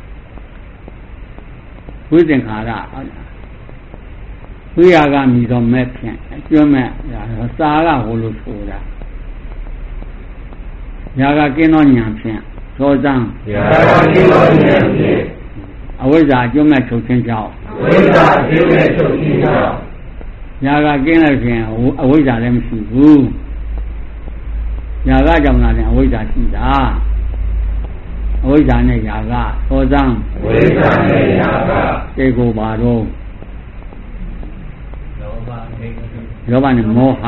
S1: ဝိသင်္ခါရဝိရာဂမိသောမဲ့ဖြင့်ကျွမ်းမဲ့စာကဟိုလိုဆိုတာຢာကကင်းသောဉာဏ်ဖြင့်သောဇံ
S2: ຢာကကင်းသောဉာဏ်ဖြင့်
S1: အဝိဇ္ဇာကျွမ်းမဲ့ချုပ်ခြင်းကြောင့်
S2: အဝိဇ္ဇာကျွမ်းမဲ့ချုပ်ခြင်းကြောင့်
S1: ညာကကင်းလို့ဖြင့်အဝိဇ္ဇာလည်းမရှိဘူးညာကကြောင့်လည်းအဝိဇ္ဇာရှိတာအဝိဇ္ဇာနဲ့ညာကသောဇံ
S2: အဝိဇ္ဇာနဲ့ညာက
S1: တေကိုပါတော့
S2: လောဘနဲ့
S1: လောဘနဲ့မောဟ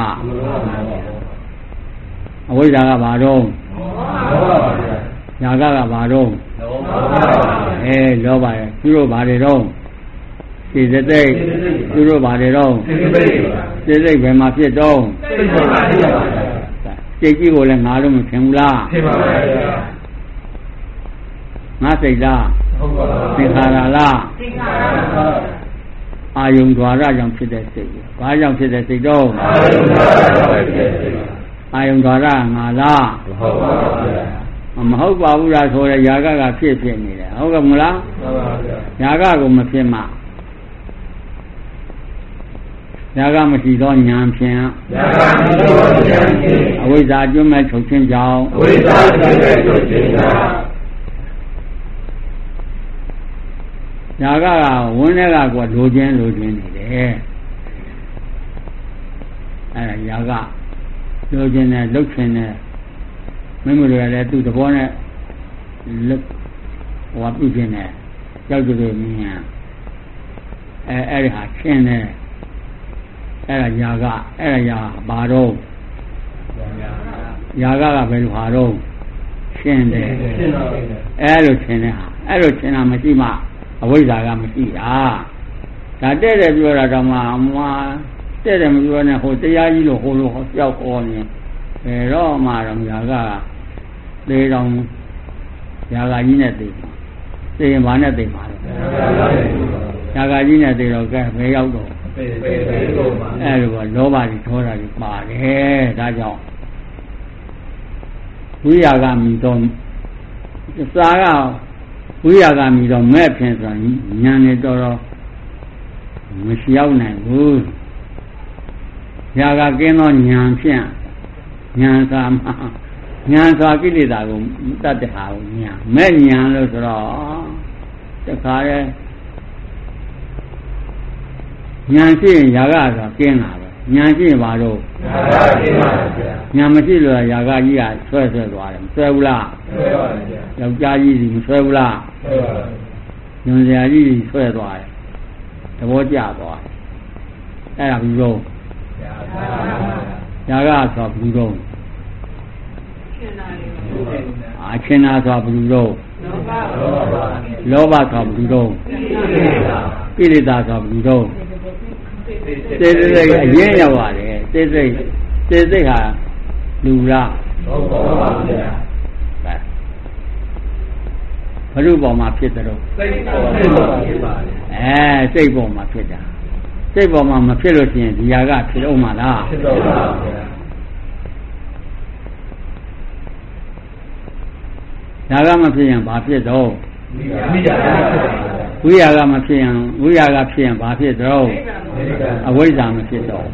S1: အဝိဇ္ဇာကပါတော့
S2: မောဟပါဗျာ
S1: ညာကကပါတော့
S2: လောဘပါ
S1: အဲလောဘရဲ့သူတို့ပါတယ်တော့စိတ်စိတ်သူတို့ပါတယ်တော့စိတ်စိတ်ဘယ်မှာဖြစ်တော့
S2: စိတ်ပါဗျာ
S1: စိတ်ကြီးကိုလည်းငါလို့မထင်ဘူးလား
S2: ထင်ပါဗျာ
S1: ငါစိတ်လား
S2: ဟုတ်ပါဘူး
S1: သင်္ခါရလား
S2: သင်္ခါရပါ
S1: အာယုံ द्वार ကြောင့်ဖြစ်တဲ့စိတ်ဘာကြောင့်ဖြစ်တဲ့စိတ်တော့
S2: အာယုံ द्वार ကြောင့်ဖြစ်တဲ့စိတ်
S1: အာယုံ द्वार ငါလား
S2: ဟုတ်ပါဘူး
S1: မဟုတ်ပါဘူးလားဆိုရຢာကကဖြစ်ဖြစ်နေတယ်ဟုတ်ကဲ့မလား
S2: ဟုတ်ပါဗျာ
S1: ຢာကကိုမဖြစ်မှຢာကမရှိသောဉာဏ်ဖြင့်
S2: ຢာကမရှိသောဉာဏ်ဖြင့်
S1: အဝိဇ္ဇာကျွမ်းမဲ့ချုပ်ခြင်းကြောင့်
S2: အဝိဇ္ဇာကျွမ်းမဲ့ချုပ်ခြင်းကြောင့်
S1: ຢာကကဝန်းထဲကကလိုခြင်းလိုခြင်းနေတယ်အဲຢာကလိုခြင်းနဲ့လှုပ်ခြင်းနဲ့မင်းတို့လည်းသူ့သဘောနဲ့လှုပ်ဟောပြုခြင်းနဲ့ကြောက်ကြလို့မြင်အဲအဲ့ဒီဟာရှင်းတယ်အဲ့ဒါຢာကအဲ့ဒါຢာဘာတော့ຢာကကဘယ်လိုဟာတော့ရှင်းတယ်အဲ့လိုရှင်းတဲ့ဟာအဲ့လိုရှင်းတာမရှိမှအဝိဇ္ဇာကမရှိတာဒါတဲ့တယ်ပြောတာတော့မှမတဲ့တယ်မပြောနဲ့ဟိုတရားကြီးလို့ဟိုလိုကြောက်ခေါ်နေဘယ်တော့မှတော့ຢာကသေတော်ຢာကကြီးနဲ့သေသေရင်ဘာနဲ့သေမှာလဲຢာကကြီးနဲ့သေတော့ကဲဘယ်ရောက်တော့အဲ့လိုပါလောဘကြီးထောတာကြီးပါတယ်ဒါကြောင့်ဝိရာဂမိတော့စာကဝိရာဂမိတော့မဲ့ဖြင့်ဆိုရင်ဉာဏ်နဲ့တော်တော်မရှိရောက်နိုင်ဘူးຢာကကင်းသောဉာဏ်ဖြင့်ဉာဏ်သာမှဉာဏ်သာကိလေသာကိုတတ်တဲ့ဟာကိုဉာဏ်မဲ့ဉာဏ်လို့ဆိုတော့တခါလဲညာရှိရင်ຢာကဆိုကျင်းတာပဲညာရှိရင်ဘာလို့ຢာကကျင်းပါဗျာညာမရှိလို့ຢာကကြီးကဆွဲဆွဲသွားတယ်မဆွဲဘူးလားဆွဲပါဗျာယောက်ျားကြီးစီမဆွဲဘူးလားဆွဲပါညွန်စရာကြီးဆွဲသွားတယ်သဘောကျသွားတယ်အဲ့ဒါဘူးလို့ຢာကဆိုဘူးလို့အချင်းနာဆိုဘူးလို့လောဘဆိုဘူးလို့ကိလေသာဆိုဘူးလို့စေစိတ်အရင်ရောက်ပါတယ်စေစိတ်စေစိတ်ဟာလူလားဟုတ်ပါဘူးဗျာဘယ်လိုပေါ်မှာဖြစ်တယ်တော့စိတ်ပေါ်မှာဖြစ်ပါတယ်အဲစိတ်ပေါ်မှာဖြစ်တာစိတ်ပေါ်မှာမဖြစ်လို့ရှိရင်ဒီຢာကဖြစ်အောင်မလားဖြစ်တော့ပါဗျာຢာကမဖြစ်ရင်ဘာဖြစ်တော့ဝိရာကမဖြစ်ရင်ဝိရာကဖြစ်ရင်ဘာဖြစ်တော့အဝိဇ္ဇာမဖြစ်တော့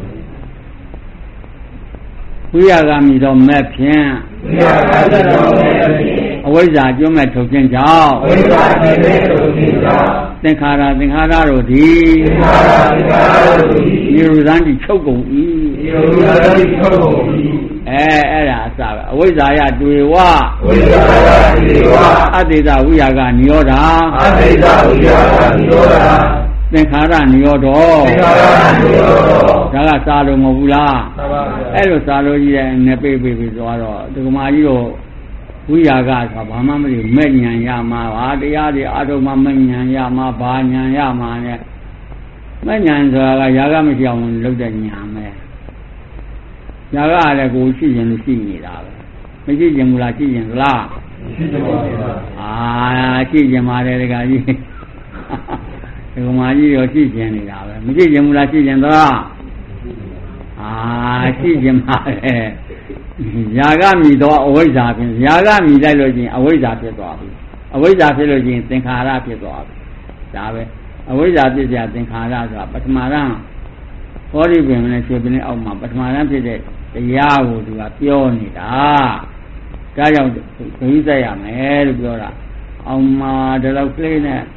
S1: ဝိရာကမြည်တော့မဲ့ဖြင့်ဝိရာကဖြစ်တော့မဲ့ဖြင့်အဝိဇ္ဇာကျွမ်းမဲ့ထုတ်ခြင်းကြောင့်အဝိဇ္ဇာကျွမ်းမဲ့ထုတ်ခြင်းကြောင့်သင်္ခါရသင်္ခါရတို့သည်သင်္ခါရသင်္ခါရတို့သည်နိရောဓံတိချုပ်ကုန်၏နိရောဓံတိချုပ်ကုန်၏အဲအဲ့ဒါအစပဲအဝိဇ္ဇာယတွေ့ဝအဝိဇ္ဇာယတွေ့ဝအတ္တိတဝိရာကနိရောဓအတ္တိတဝိရာကနိရောဓသင်္ခါရနိရောဓသင်္ခါရနိရောဓဒါကစာလို့မဟုတ်ဘူးလားမှန်ပါဗျာအဲ့လိုစာလို့ကြီးတဲ့နေပေပေပေဆိုတော့ဒကမာကြီးတို့ဝိရာကဆိုတာဘာမှမသိမဲ့ဉာဏ်ရမှာပါတရားတွေအထုံးမှမဲ့ဉာဏ်ရမှာဘာဉာဏ်ရမှာ ਨੇ မဲ့ဉာဏ်ဆိုတာကຢာကမရှိအောင်လုပ်တဲ့ဉာဏ်ပဲຢာကလည်းကိုရှိရင်ရှိနေတာပဲမရှိရင်မလားရှိရင်လားရှိတယ်ပါဗျာအာရှိရင်ပါတယ်တကကြီးဒီကမာကြီးရောရှိရင်နေတာပဲမရှိရင်မလားရှိရင်သလားအာရှိရင်ပါတယ်ຢာကမြည်တော့အဝိဇ္ဇာဖြစ်ຢာကမြည်လိုက်လို့ချင်းအဝိဇ္ဇာဖြစ်သွားပြီအဝိဇ္ဇာဖြစ်လို့ချင်းသင်္ခါရဖြစ်သွားပြီဒါပဲအဝိဇ္ဇာဖြစ်ကြသင်္ခါရဆိုတာပထမရန်ဟောဒီပင်နဲ့ရွှေပင်နဲ့အောက်မှာပထမရန်ဖြစ်တဲ့တရားကိုသူကပြောနေတာဒါကြောင့်ဂရုစိုက်ရမယ်လို့ပြောတာအောင်မှာဒီလောက်ကလေးနဲ့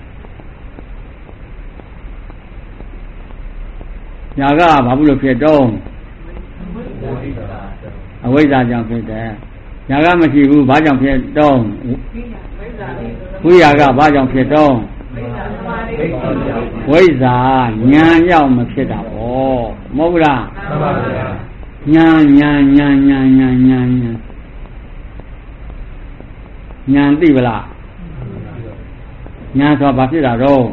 S1: ຢာကဘာလို့ဖြစ်တော့အဝိဇ္ဇာကြောင့်ဖြစ်တယ်။ຢာကမရှိဘူးဘာကြောင့်ဖြစ်တော့ဝိရာကဘာကြောင့်ဖြစ်တော့ဝိဇ္ဇာဉာဏ်ရောက်မဖြစ်တာပေါ့မဟုတ်လားမှန်ပါဗျာဉာဏ်ဉာဏ်ဉာဏ်ဉာဏ်ဉာဏ်ဉာဏ်ဉာဏ်ဉာဏ်သိပလားဉာဏ်ဆိုဘာဖြစ်တာတော့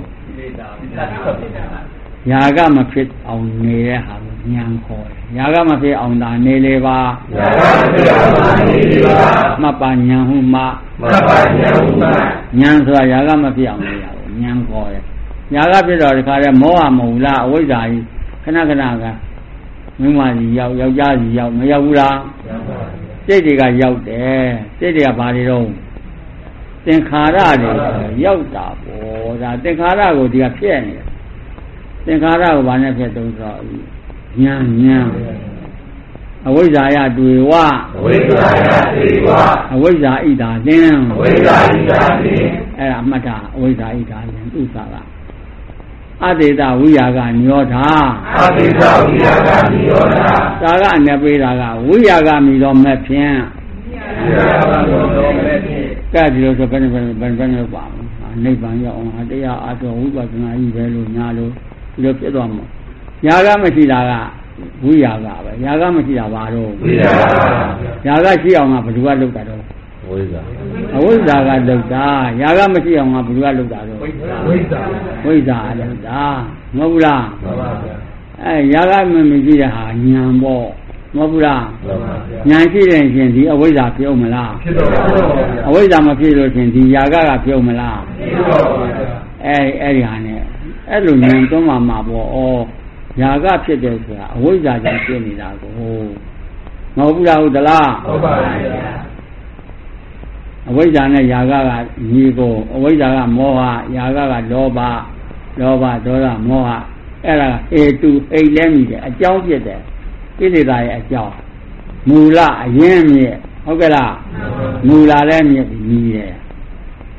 S1: ຢာကမဖြစ်အောင်နေတဲ့ဟာကိုဉာဏ်ခေါ်တယ်ຢာကမဖြစ်အောင်သာနေလေပါຢာကမဖြစ်အောင်သာနေလေပါမပ္ပဉာဏ်ဟုမမပ္ပဉာဏ်ဟုမဉာဏ်ဆိုတာຢာကမဖြစ်အောင်နေရဘူးဉာဏ်ခေါ်တယ်ຢာကဖြစ်တော့ဒီခါကျမောဟမဟုတ်လားအဝိဇ္ဇာကြီးခဏခဏကမိန်းမကြီးရောက်ယောက်ျားကြီးရောက်မရောက်ဘူးလားရောက်ပါဘူးစိတ်တွေကရောက်တယ်စိတ်တွေကဘာတွေတော့သင်္ခါရတွေရောက်တာပေါ့ဒါသင်္ခါရကိုဒီကဖြစ်နေတယ်သင်္ခါရကိုဘာနဲ့ဖြစ်တုံးဆိုဉာဏ်ဉာဏ်အဝိဇ္ဇာယတွေ့ဝအဝိဇ္ဇာယတွေ့ဝအဝိဇ္ဇာဣဒာသင်အဝိဇ္ဇာဣဒာသင်အဲ့ဒါအမှတ်တာအဝိဇ္ဇာဣဒာသင်သူစားကအတ္တိတဝိရာကနိရောဓအတ္တိတဝိရာကနိရောဓသာကအနေပေးတာကဝိရာကမြည်တော်မဲ့ဖြင့်ဝိရာကမြည်တော်မဲ့ဖြင့်ကဲဒီလိုဆိုဘယ်နဲ့ဘယ်ဘယ်ဘယ်နဲ့ပါနိဗ္ဗာန်ရောက်အောင်တရားအားထုတ်ဝိပဿနာကြီးပဲလို့ညာလို့ဒီလိုဖြစ်သွားမှာຢာကမရှိတာကဝိရာကပဲຢာကမရှိတာဘာတော့ဝိရာကຢာကရှိအောင်ကဘယ်သူကလုပ်တာတော့ဝိဇ္ဇာအဝိဇ္ဇာကလုပ်တာຢာကမရှိအောင်ကဘယ်သူကလုပ်တာတော့ဝိဇ္ဇာဝိဇ္ဇာဝိဇ္ဇာလုပ်တာမဟုတ်ဘူးလားမှန်ပါဗျာအဲຢာကမမရှိတဲ့ဟာဉာဏ်ပေါ့မဟုတ်ဘူးလားမှန်ပါဗျာဉာဏ်ရှိတဲ့ရှင်ဒီအဝိဇ္ဇာပြုံးမလားဖြစ်တော့ပါဘူးအဝိဇ္ဇာမဖြစ်လို့ရှင်ဒီຢာကကပြုံးမလားဖြစ်တော့ပါဗျာအဲအဲ့ဒီဟာနဲ့အဲ့လိုဉာဏ်သုံးမှာမှာပေါ့ဩຢာကဖြစ်တယ်ဆိုတာအဝိဇ္ဇာကြောင့်ဖြစ်နေတာကိုမဟုတ်ဘူးလားဟုတ်သလားဟုတ်ပါဗျာအဝိဇ္ဇာနဲ့ຢာကကညီကိုအဝိဇ္ဇာကမောဟຢာကကလောဘလောဘဒေါသမောဟအဲ့ဒါဟေတုအိတ်လဲမိတယ်အကြောင်းဖြစ်တယ်ကိလေသာရဲ့အကြောင်းမူလအရင်းမြစ်ဟုတ်ကဲ့လားမူလလည်းမြစ်ပြီးတယ်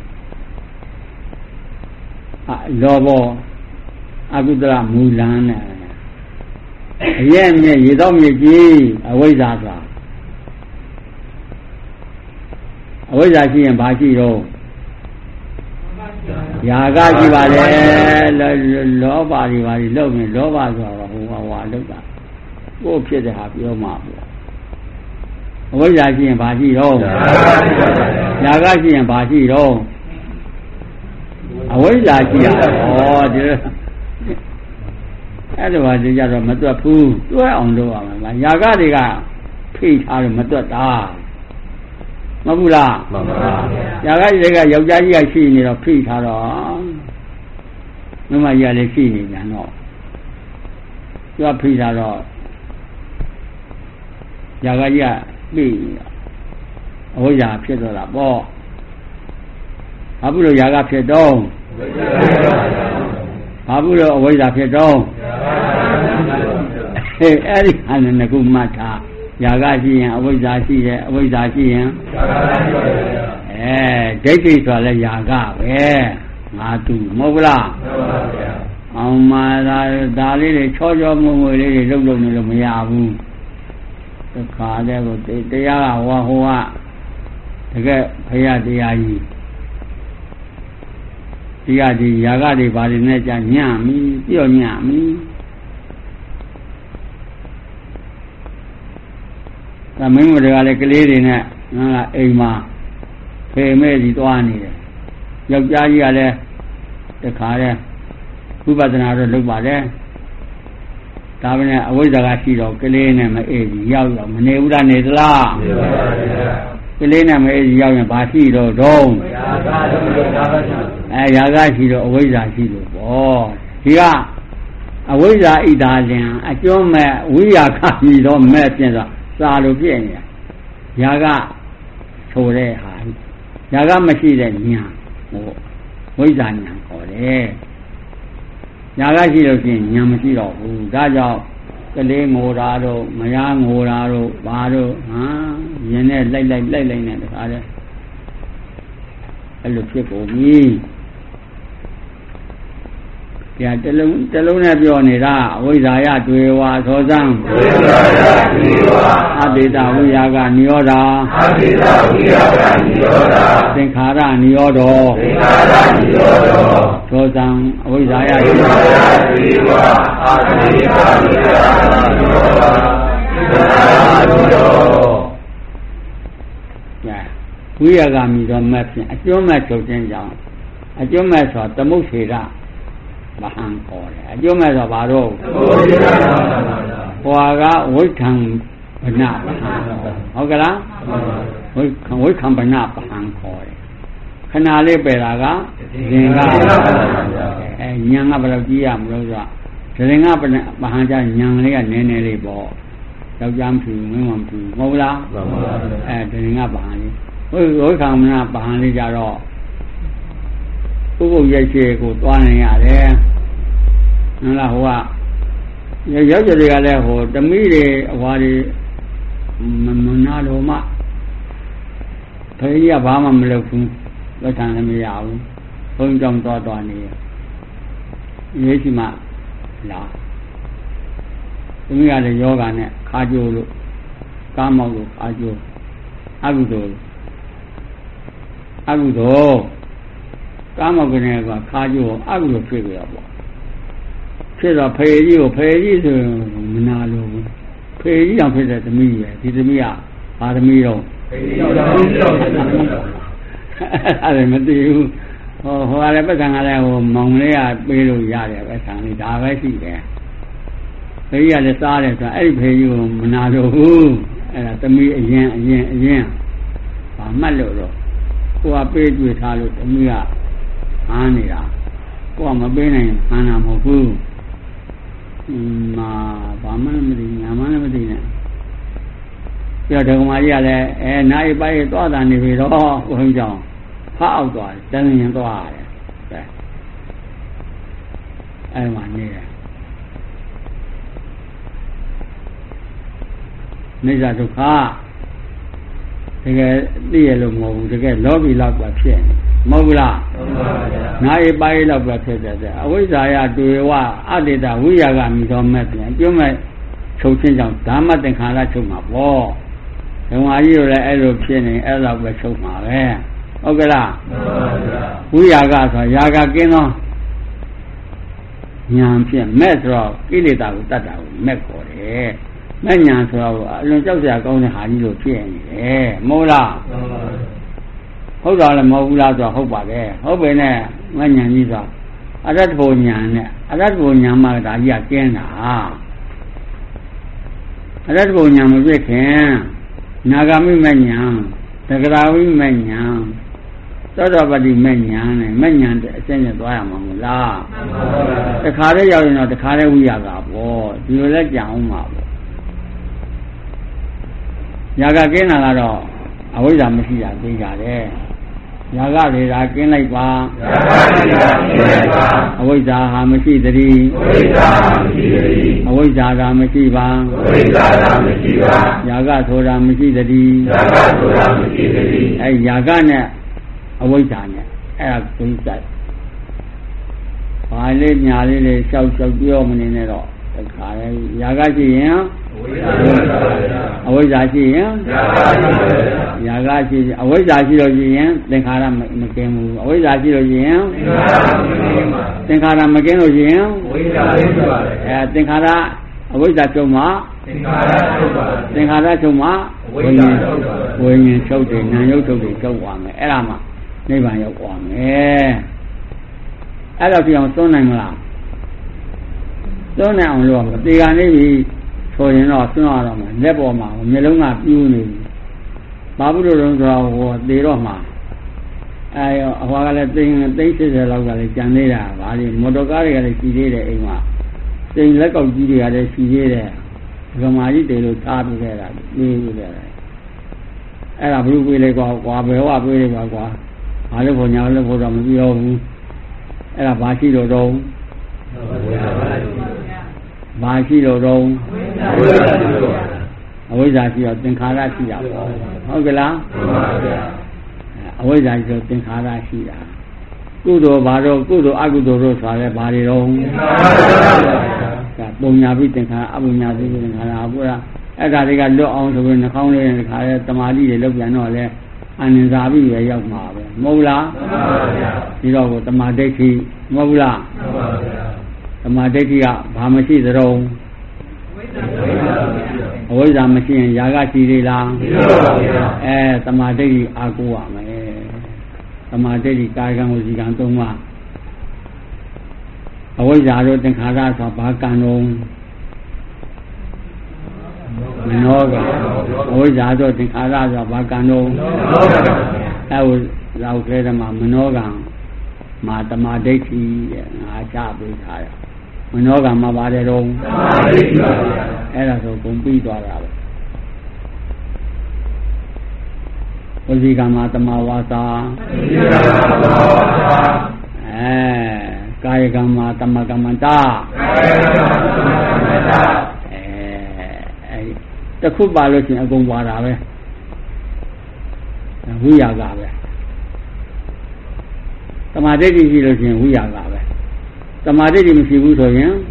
S1: အလောဘအကုသလမူလနဲ့အရင်မြရေတော့မြကြီးအဝိဇ္ဇာဆိုတာအဝိဇ္ဇာရှိရင်ဘာရှိတော့ຢာကရှိပါလေလောဘတွေပါလေလောက်မြင်လောဘဆိုတော့ဟိုဟာဝါလောက်တာကိုယ်ဖြစ်တဲ့ဟာပြောမှာပေါ့အဝိဇ္ဇာရှိရင်ဘာရှိတော့ຢာကရှိရင်ဘာရှိတော့အဝိဇ္ဇာရှိရတော့ဒီအဲ့ဒါပါကြတော့မတွက်ဘူးတွဲအောင်လုပ်ရမှာຢာကတွေကဖိထားလို့မတွက်တာမဟုတ်ဘူးလားမှန်ပါဗျာຢာကတွေကယောက်ျားကြီးကရှိနေတော့ဖိထားတော့မိမကြီးကလည်းရှိနေပြန်တော့သူကဖိထားတော့ຢာကကြီးကပြီးအဝိဇ္ဇာဖြစ်တော့တာပေါ့ဘာဖြစ်လို့ຢာကဖြစ်တော့ဘာဖြစ်လို့အဝိဇ္ဇာဖြစ်တော့ဟဲ့အဲ့ဒီဟာနဲ့ခုမှတ်ထားຢာကရှိရင်အဝိဇ္ဇာရှိတယ်အဝိဇ္ဇာရှိရင်အဲဒိဋ္ဌိဆိုလည်းຢာကပဲငါသူမဟုတ်လားမှန်ပါဗျာအောင်မာသာဒါလေးတွေချောချောမွေ့မွေ့လေးတွေလုံလုံနေလို့မရဘူးတခါတည်းကိုတရားကဟောဟောကတကယ်ဖရာတရားကြီးတရားဒီຢာကတွေဘာတွေနဲ့ကြာညံ့ပြီပြော့ညံ့ပြီသမင်းတွေကလည်းကလေးတွေနဲ့ငါအိမ်မှာဖေမဲ့စီသွားနေတယ်ယောက်ျားကြီးကလည်းတခါတည်းဝိပဿနာတော့လုပ်ပါတယ်ဒါပဲနဲ့အဝိဇ္ဇာကရှိတော့ကလေးနဲ့မအေးကြီးရောက်ရောက်မနေဘူးလားနေသလားနေပါပါဗျာကလေးနဲ့မအေးကြီးရောက်ရင်ဘာရှိတော့ဒုံအဲຢာကရှိတော့အဝိဇ္ဇာရှိလို့ပေါ့ဒီကအဝိဇ္ဇာဣဒါလင်အကျွမ်းမဲ့ဝိယာခပြီးတော့မဲ့ပြင်သွားစာလိုပြည့်နေတာຢာကဆိုတဲ့ဟာຢာကမရှိတဲ့ညာဟိုဝိဇ္ဇာညာခေါ်တယ်ຢာကရှိလို့ရှိရင်ညာမရှိတော့ဘူးဒါကြောင့်ကလေးငိုတာတို့မယားငိုတာတို့ဘာတို့ဟာရင်နဲ့လိုက်လိုက်လိုက်လိုက်နဲ့တခါလဲအဲ့လိုဖြစ်ကုန်ပြီပြတလုံးတလုံးနဲ့ပြောနေတာအဝိဇ္ဇာယတွေ့ဝါသောဇံဝိဇ္ဇာယတွေ့ဝါအတေတဝိယာကနိရောဓအတေတဝိယာကနိရောဓသင်္ခါရနိရောဓသင်္ခါရနိရောဓသောဇံအဝိဇ္ဇာယတွေ့ဝါတွေ့ဝါအတေတဝိယာကနိရောဓသင်္ခါရနိရောဓဝိယာကမိသောမဲ့ဖြင့်အကျွမ်းမဲ့ချုပ်ခြင်းကြောင့်အကျွမ်းမဲ့ဆိုသမုတ်စေရမဟံခေါ်တယ်အကျိုးမဲ့ဆိုဘာတော့ဟွာကဝိခံဗနာပဟံဟုတ်ကလားဝိခံဝိခံဗနာပဟံခေါ်တယ်ခဏလေးပယ်တာကရင်ကအဲညံကဘယ်လိုကြည့်ရမလို့ဆိုတော့ရင်ကပဟံကြညံလေးကနည်းနည်းလေးပေါ့ယောက်ျားမဖြူမင်းမဖြူမဟုတ်လားအဲရင်ကပဟံလေးဝိဝိခံဗနာပဟံလေးကြတော့ပုဂ္ဂိုလ်ရဲ့ရှေ့ကိုသွားနေရတယ်ဟုတ်လားဟိုကရောက်ကြတွေကလည်းဟိုတမိတွေအဝါတွေမနာလို့မှဖေးကြီးကဘာမှမလုပ်ဘူးလက်ခံလည်းမရဘူးဘုန်းကြောင့်သွားသွားနေရရေးရှိမှလာတမိကလည်းယောဂနဲ့ခါကြိုးလို့ကားမောက်လို့ခါကြိုးအကုသိုလ်အကုသိုလ်ကားမောက်ကနေကခါကြိုးအကုသိုလ်ဖြစ်ကြရပေါ့ဖြစ်တော့ဖေကြီးကိုဖေကြီးဆိုမနာလို့ဘူးဖေကြီးအောင်ဖြစ်တဲ့သမီးရဲ့ဒီသမီးကဘာသမီးတော့ဖေကြီးအောင်တော့အဲ့ဒါမသိဘူးဟိုဟိုကလည်းပတ်စံကလည်းဟိုမောင်လေးကပေးလို့ရတယ်ပတ်စံလေးဒါပဲရှိတယ်ဖေကြီးကလည်းစားတယ်ဆိုတော့အဲ့ဒီဖေကြီးကိုမနာလို့ဘူးအဲ့ဒါသမီးအရင်အရင်အရင်ဘာမှတ်လို့တော့ကိုကပေးတွေ့ထားလို့သမီးကဟန်းနေတာကိုကမပေးနိုင်ဟန်းတာမဟုတ်ဘူးမာဘာမှမသိညာမှလည်းမသိနဲ့ပြတော့ဒကမာကြီးကလည်းအဲနိုင်ပိုက်သွားတာနေပြီတော့ဘုန်းကြောင့်ဖအောက်သွားတယ်တန်းရင်သွားရတယ်အဲအဲ့မှာနေတယ်နေကြဒုက္ခတကယ်သိရလို့မဟုတ်ဘူးတကယ်လောဘီလောက်ကဖြစ်နေမဟုတ်ဘူးလားမှန်ပါဗျာနိုင်ပိုက်လောက်ပဲဖြစ်တယ်တဲ့အဝိဇ္ဇာယတွေ့ဝအတ္တတဝိယာကမိတော်မဲ့ပြန်ပြုံးမဲ့ချုပ်ချင်းကြောင့်ဓမ္မသင်္ခါရချုပ်မှာပေါ့ဓမ္မကြီးတို့လည်းအဲ့လိုဖြစ်နေအဲ့လောက်ပဲချုပ်မှာပဲဟုတ်ကဲ့လားဝိရာဂဆိုရာဂကင်းသောဉာဏ်ဖြင့်မဲ့ဆိုတော့ကိလေသာကိုတတ်တာကိုမဲ့ခေါ်တယ်မဲ့ဉာဏ်ဆိုတော့အလွန်ကြောက်စရာကောင်းတဲ့ဟာကြီးလို့ဖြစ်နေတယ်မဟုတ်လားဟုတ်တယ်လည်းမဟုတ်ဘူးလားဆိုတော့ဟုတ်ပါတယ်ဟုတ်ပဲနဲ့မဲ့ဉာဏ်ကြီးဆိုအရတ္တဘောဉာဏ်နဲ့အရတ္တဘောဉာဏ်မှာဒါကြီးကကျင်းတာအရတ္တဘောဉာဏ်မပြည့်ခင်နာဂာမိမဲ့ဉာဏ်သဂရာဝိမဲ့ဉာဏ်သောတာပတိမဲ့ဉာဏ်နဲ့မဲ့ဉာဏ်တဲ့အကျဉ်းနဲ့သွားရမှာမဟုတ်လားတခါတည်းရောက်ရင်တော့တခါတည်းဝိရကပေါ့ဒီလိုလဲကြံအောင်ပါပေါ့ຢာကကင်းတာကတော့အဝိဇ္ဇာမရှိတာသိကြတယ်ຢာကလေသာကင်းလိုက်ပါຢာကလေသာကင်းလိုက်ပါအဝိဇ္ဇာဟာမရှိသတိအဝိဇ္ဇာဟာမရှိသတိအဝိဇ္ဇာကမရှိပါအဝိဇ္ဇာကမရှိပါຢာကဆိုတာမရှိသတိຢာကဆိုတာမရှိသတိအဲຢာကနဲ့အဝိဇ္ဇာနဲ့အဲ့ဒါကိုစိုက်ဘာလေးညာလေးလေးရှောက်ရှောက်ပြောမနေနဲ့တော့တခါလေຢာကရှိရင်အဝိဇ္ဇာရှိရင်ຢာကရှိအဝိဇ္ဇာရှိလို့ရှိရင်သင်္ခါရမကင်းဘူးအဝိဇ္ဇာရှိလို့ရှိရင်သင်္ခါရမကင်းလို့ရှိရင်ဝိဇ္ဇာလေးဖြစ်ပါတယ်အဲသင်္ခါရအဝိဇ္ဇာချုပ်မှာသင်္ခါရချုပ်ပါသင်္ခါရချုပ်မှာဝိညာဉ်ဝိညာဉ်ချုပ်တယ်နာယုတ်ချုပ်တယ်ချုပ်သွားမယ်အဲ့ဒါမှနိဗ္ဗာန်ရောက်သွားမယ်အဲ့တော့ဒီအောင်သွန်းနိုင်မလားသွန်းနိုင်အောင်လို့တေကနေပြီဆိုရင်တော့သွန်းရတော့မယ်လက်ပေါ်မှာမျက်လုံးကပြူးနေပြီဘာဘူးလို့တော့ဆိုတော့ဟောတေတော့မှာအဲအဟွာကလည်းသိန်းသိန်းစစ်ဆယ်လောက်ကလည်းကြံနေတာဗာလေမော်တော်ကားတွေကလည်းရှိသေးတယ်အိမ်မှာသိန်းလက်ကောက်ကြီးတွေကလည်းရှိသေးတယ်ဓမ္မကြီးတေလို့ထားပြီးခဲ့တာပြီးပြီးခဲ့တာအဲ့ဒါဘုရားပြေးလိုက်ကွာကွာဘယ်ဟောပြေးလိုက်ပါကွာဘာလို့ဘုံညာလို့ဘုရားမပြောဘူးအဲ့ဒါဘာရှိလို့တော့ဘာရှိလို့တော့အဝိဇ္ဇာရှိတော့သင်္ခါရရှိတာပေါ့ဟုတ်ကဲ့လားမှန်ပါဗျာအဝိဇ္ဇာရှိတော့သင်္ခါရရှိတာကုသိုလ်ဘာတော့ကုသိုလ်အကုသိုလ်တို့ဆိုရဲဘာတွေတော့သင်္ခါရပါဗျာပုံညာပြီးသင်္ခါရအပုံညာပြီးသင်္ခါရဘုရားအဲ့ဒါတွေကလွတ်အောင်ဆိုပြီးနှာခေါင်းလေးနဲ့ခါရဲတမာတိတွေလောက်ပြန်တော့လဲအနန္တပြီးရရောက်မှာပဲမဟုတ်လားမှန်ပါဗျာဒီတော့ကိုတမာဒိဋ္ဌိမဟုတ်လားမှန်ပါဗျာတမာဒိဋ္ဌိကဘာမရှိသတုံးအဝိဇ္ဇာမရှိရင်ຢာကရှိသေးလားရှိပါဗျာအဲတမာဒိဋ္ဌိအာကိုရမယ်တမာဒိဋ္ဌိကာယကံဝစီကံသုံးပါအဝိဇ္ဇာတို့သင်္ခါရဆိုဘာကံလုံးမနောကအဝိဇ္ဇာတို့သင်္ခါရဆိုဘာကံလုံးအဲဟိုလောက်ခဲတယ်မှာမနောကံမာတမာဒိဋ္ဌိတဲ့ငါချပေးထားရမနောကံမှာပါတယ်တော့တမာဒိဋ္ဌိပါဗျာအဲ့ဒါဆိုကုန်ပြီးသွားတာပဲဝစီကံမှာတမာဝါစာဝစီကံမှာတမာဝါစာအဲကာယကံမှာတမကမ္မန္တကာယကံမှာတမကမ္မန္တအဲတခုပါလို့ရှိရင်အကုန်ပါတာပဲဝိရာကပဲတမာဒိဋ္ဌိရှိလို့ရှိရင်ဝိရာကပဲတမာဒိဋ္ဌိမရှိဘူးဆိုရင်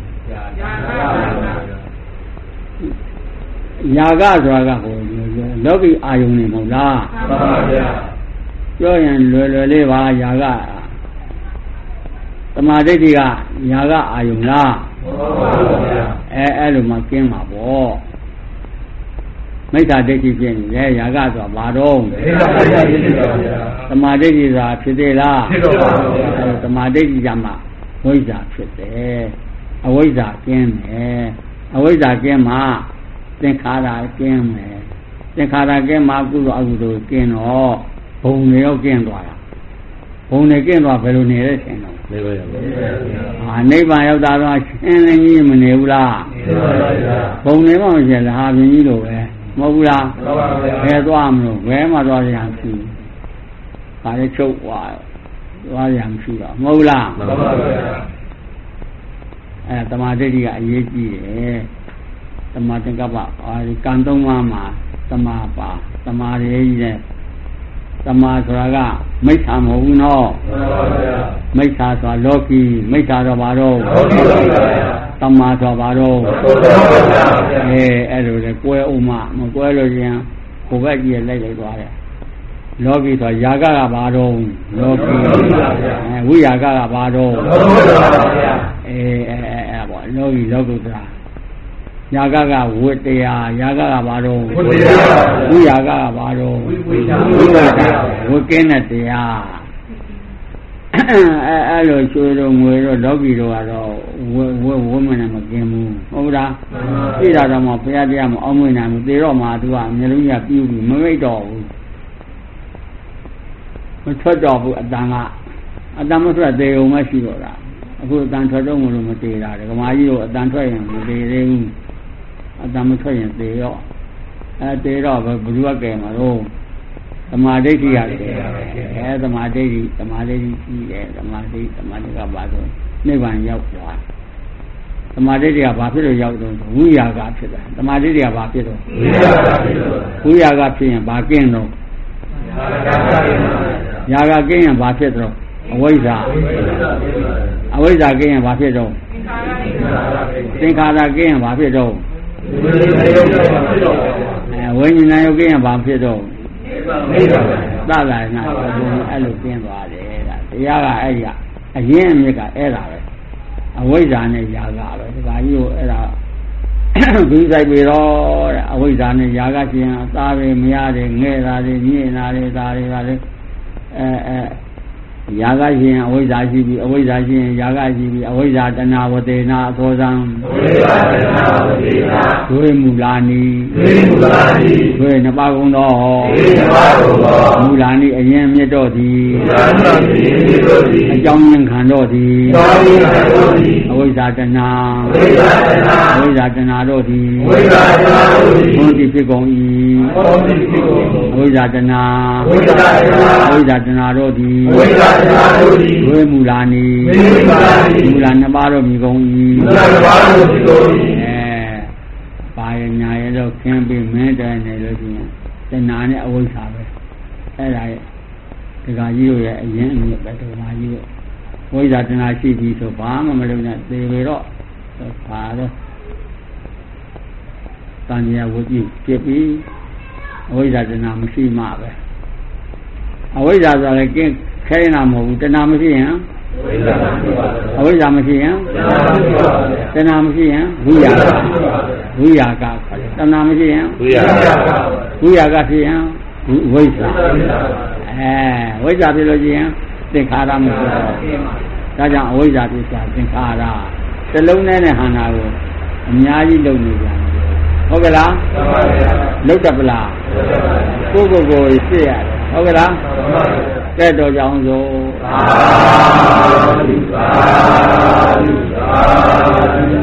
S1: ယာကဆိုတာကဟိုလောကီအာယုန်နေမဟုတ်လားမှန်ပါဗျာပြောရင်လွယ်လွယ်လေးပါယာကတမာဒိဋ္ဌိကယာကအာယုန်လားမှန်ပါဗျာအဲအဲ့လိုမှကျင်းမှာပေါ့မိစ္ဆာဒိဋ္ဌိဖြစ်နေလေယာကဆိုတာဘာတော့မိစ္ဆာဒိဋ္ဌိဖြစ်ပါဗျာတမာဒိဋ္ဌိဆိုတာဖြစ်သေးလားဖြစ်ပါဗျာတမာဒိဋ္ဌိကမှဝိဇ္ဇာဖြစ်တယ်အဝိဇ္ဇာကျင်းတယ်အဝိဇ္ဇာကျင်းမှသင်္ခါရကျင်းမယ်သင်္ခါရကျင်းမှကုသိုလ်အကုသိုလ်ကျင်းတော့ဘုံတွေရောက်ကျင်းသွားတာဘုံတွေကျင်းသွားဘယ်လိုနေလဲရှင်တော့နေပါရပါအာနိဗ္ဗာန်ရောက်တာတော့ရှင်းလင်းကြီးမနေဘူးလားနေပါဗျာဘုံတွေမှမရှိရင်ဟာပြင်းကြီးလိုပဲမဟုတ်ဘူးလားမှန်ပါဗျာဘယ်သွားမလို့ဘယ်မှသွားရအောင်ရှိဒါလည်းချုပ်သွားသွားရမရှိတော့မဟုတ်လားမှန်ပါဗျာအဲတမာဒိဋ္ဌိကအရေးကြီးတယ်တမာသင်္ကပ္ပအဲဒီကံသုံးပါးမှာတမာပါတမာရေးကြီးတဲ့တမာဆိုတာကမိစ္ဆာမဟုတ်ဘူးနော်မှန်ပါဗျာမိစ္ဆာဆိုတာလောကီမိစ္ဆာတော့ဘာတော့လောကီပါဗျာသမ္မာဆိုပါတော့အဲအဲ့လိုလေကွဲဥမမကွဲလို့ချင်းကိုယ်ဘက်ကြီးလိုက်လိုက်သွားတယ်လောကီဆိုယာကကဘာတော့လောကီအဲဝိယာကကဘာတော့အဲအဲအဲပေါ့လောကီလောကုတ္တရာယာကကဝိတရားယာကကဘာတော့ဝိယာကကဘာတော့ဝိယာကဝိကင်းတဲ့တရားအဲအဲ့လိုကျွေးတော့ငွေတော့လောကီတော့ကတော့ဝဝဝမနဲ့မကင်းဘူးဟုတ်လားသိတာတော့မှဘုရားတရားမအောင်မနိုင်ဘူးသေတော့မှသူကမျိုးလုံးကြီးပြူပြီးမမိတ်တော့ဘူးမထွက်တော့ဘူးအတန်ကအတန်မထွက်သေးုံမရှိတော့တာအခုအတန်ထွက်တော့မလို့မသေးတာဓမ္မကြီးတို့အတန်ထွက်ရင်မသေးသေးဘူးအတန်မထွက်ရင်သေရောအဲသေတော့ဘယ်သူကကဲမှာတော့သမာဓိဋ္ဌိရတယ်အဲသမာဓိဋ္ဌိသမာဓိဋ္ဌိကြီးတယ်သမာဓိသမာဓိကဘာလို့နိဗ္ဗာန်ရောက်သွားသမာဓိတွေကဘာဖြစ်လို့ရောက်တော့ဝိရာဂဖြစ်တာသမာဓိတွေကဘာဖြစ်တော့ဝိရာဂဖြစ်ရင်ဘာကင်းတော့ယာဂကင်းရင်ဘာဖြစ်တော့အဝိဇ္ဇာအဝိဇ္ဇာကင်းရင်ဘာဖြစ်တော့သင်္ခါရကင်းရင်ဘာဖြစ်တော့အဲဝိညာဉ်ယုတ်ကင်းရင်ဘာဖြစ်တော့သလာနာအဲ့လိုကျင်းသွားတယ်ကတရားကအဲ့ဒီအရင်အမြစ်ကအဲ့ဒါပဲအဝိဇ္ဇာနဲ့ယာကပဲဒီကကြီးကိုအဲ့ဒါပြီးဆိုင်ပြီတော့တဲ့အဝိဇ္ဇာနဲ့ယာကရှင်အသားပဲမရတယ်ငဲ့တာတွေညင်တာတွေဒါတွေပါလေအဲအဲယာကရှင်အဝိဇ္ဇာရှိပြီအဝိဇ္ဇာရှင်ယာကရှိပြီအဝိဇ္ဇာတဏဝတေနာအသောဇံအဝိဇ္ဇာတဏဝတေနာဒွေမူလာနီဒွေမူလာနီဒွေနှစ်ပါးကုန်သောဒွေနှစ်ပါးကုန်သောမူလာနီအရင်မြတ်တော်သည်မူလာနီအရင်မြတ်တော်သည်အကြောင်းရင်းခံတော်သည်အကြောင်းရင်းခံတော်သည်အဝိဇ္ဇာတဏအဝိဇ္ဇာတဏအဝိဇ္ဇာတဏတို့သည်အဝိဇ္ဇာတဏတို့သည်ဘုန်းတိဖြစ်ကုန်၏ဘုန်းတိဖြစ်ကုန်၏အဝိဇ္ဇာတဏအဝိဇ္ဇာတဏအဝိဇ္ဇာတဏတို့သည်အဝိဇ္ဇာဝေမူလာနီမူလာနှစ်ပါးတော့မြည်ကုန်၏မူလာနှစ်ပါးတော့မြည်ကုန်၏အဲပါရညာရတော့ခင်းပြီးမင်းတိုင်နေလို့ရှိရင်တဏှာနဲ့အဝိဇ္ဇာပဲအဲ့ဒါရဲ့ဒီကကြီးတို့ရဲ့အရင်အမြစ်ပဲဒီကကြီးတို့ဝိဇ္ဇာတဏှာရှိပြီဆိုဘာမှမလုပ်နဲ့သေပြီတော့ပါတော့တန်မြာဝိจิဖြစ်ပြီးအဝိဇ္ဇာတဏှာမရှိမှပဲအဝိဇ္ဇာဆိုလည်းကင်းခဲနေတာမဟုတ်ဘူးတဏှာမရှိရင်အဝိဇ္ဇာမရှိရင်တဏှာမရှိရင်ဝိရာဂဝိရာဂတဏှာမရှိရင်ဝိရာဂဝိရာဂဖြစ်ရင်ဝိဇ္ဇာအဲဝိဇ္ဇာဖြစ်လို့ရှိရင်သင်္ခါရမရှိတော့ဒါကြောင့်အဝိဇ္ဇာဖြစ်တာသင်္ခါရစလုံးနဲ့နဲ့ဟန္တာကိုအများကြီးလုပ်နေကြတယ်ဟုတ်ကဲ့လားလုပ်တတ်ပလားကိုကိုကိုသိရတယ်ဟုတ်ကဲ့လားကဲတော့ကြောင်းစို့သာဓုသာဓုသာဓု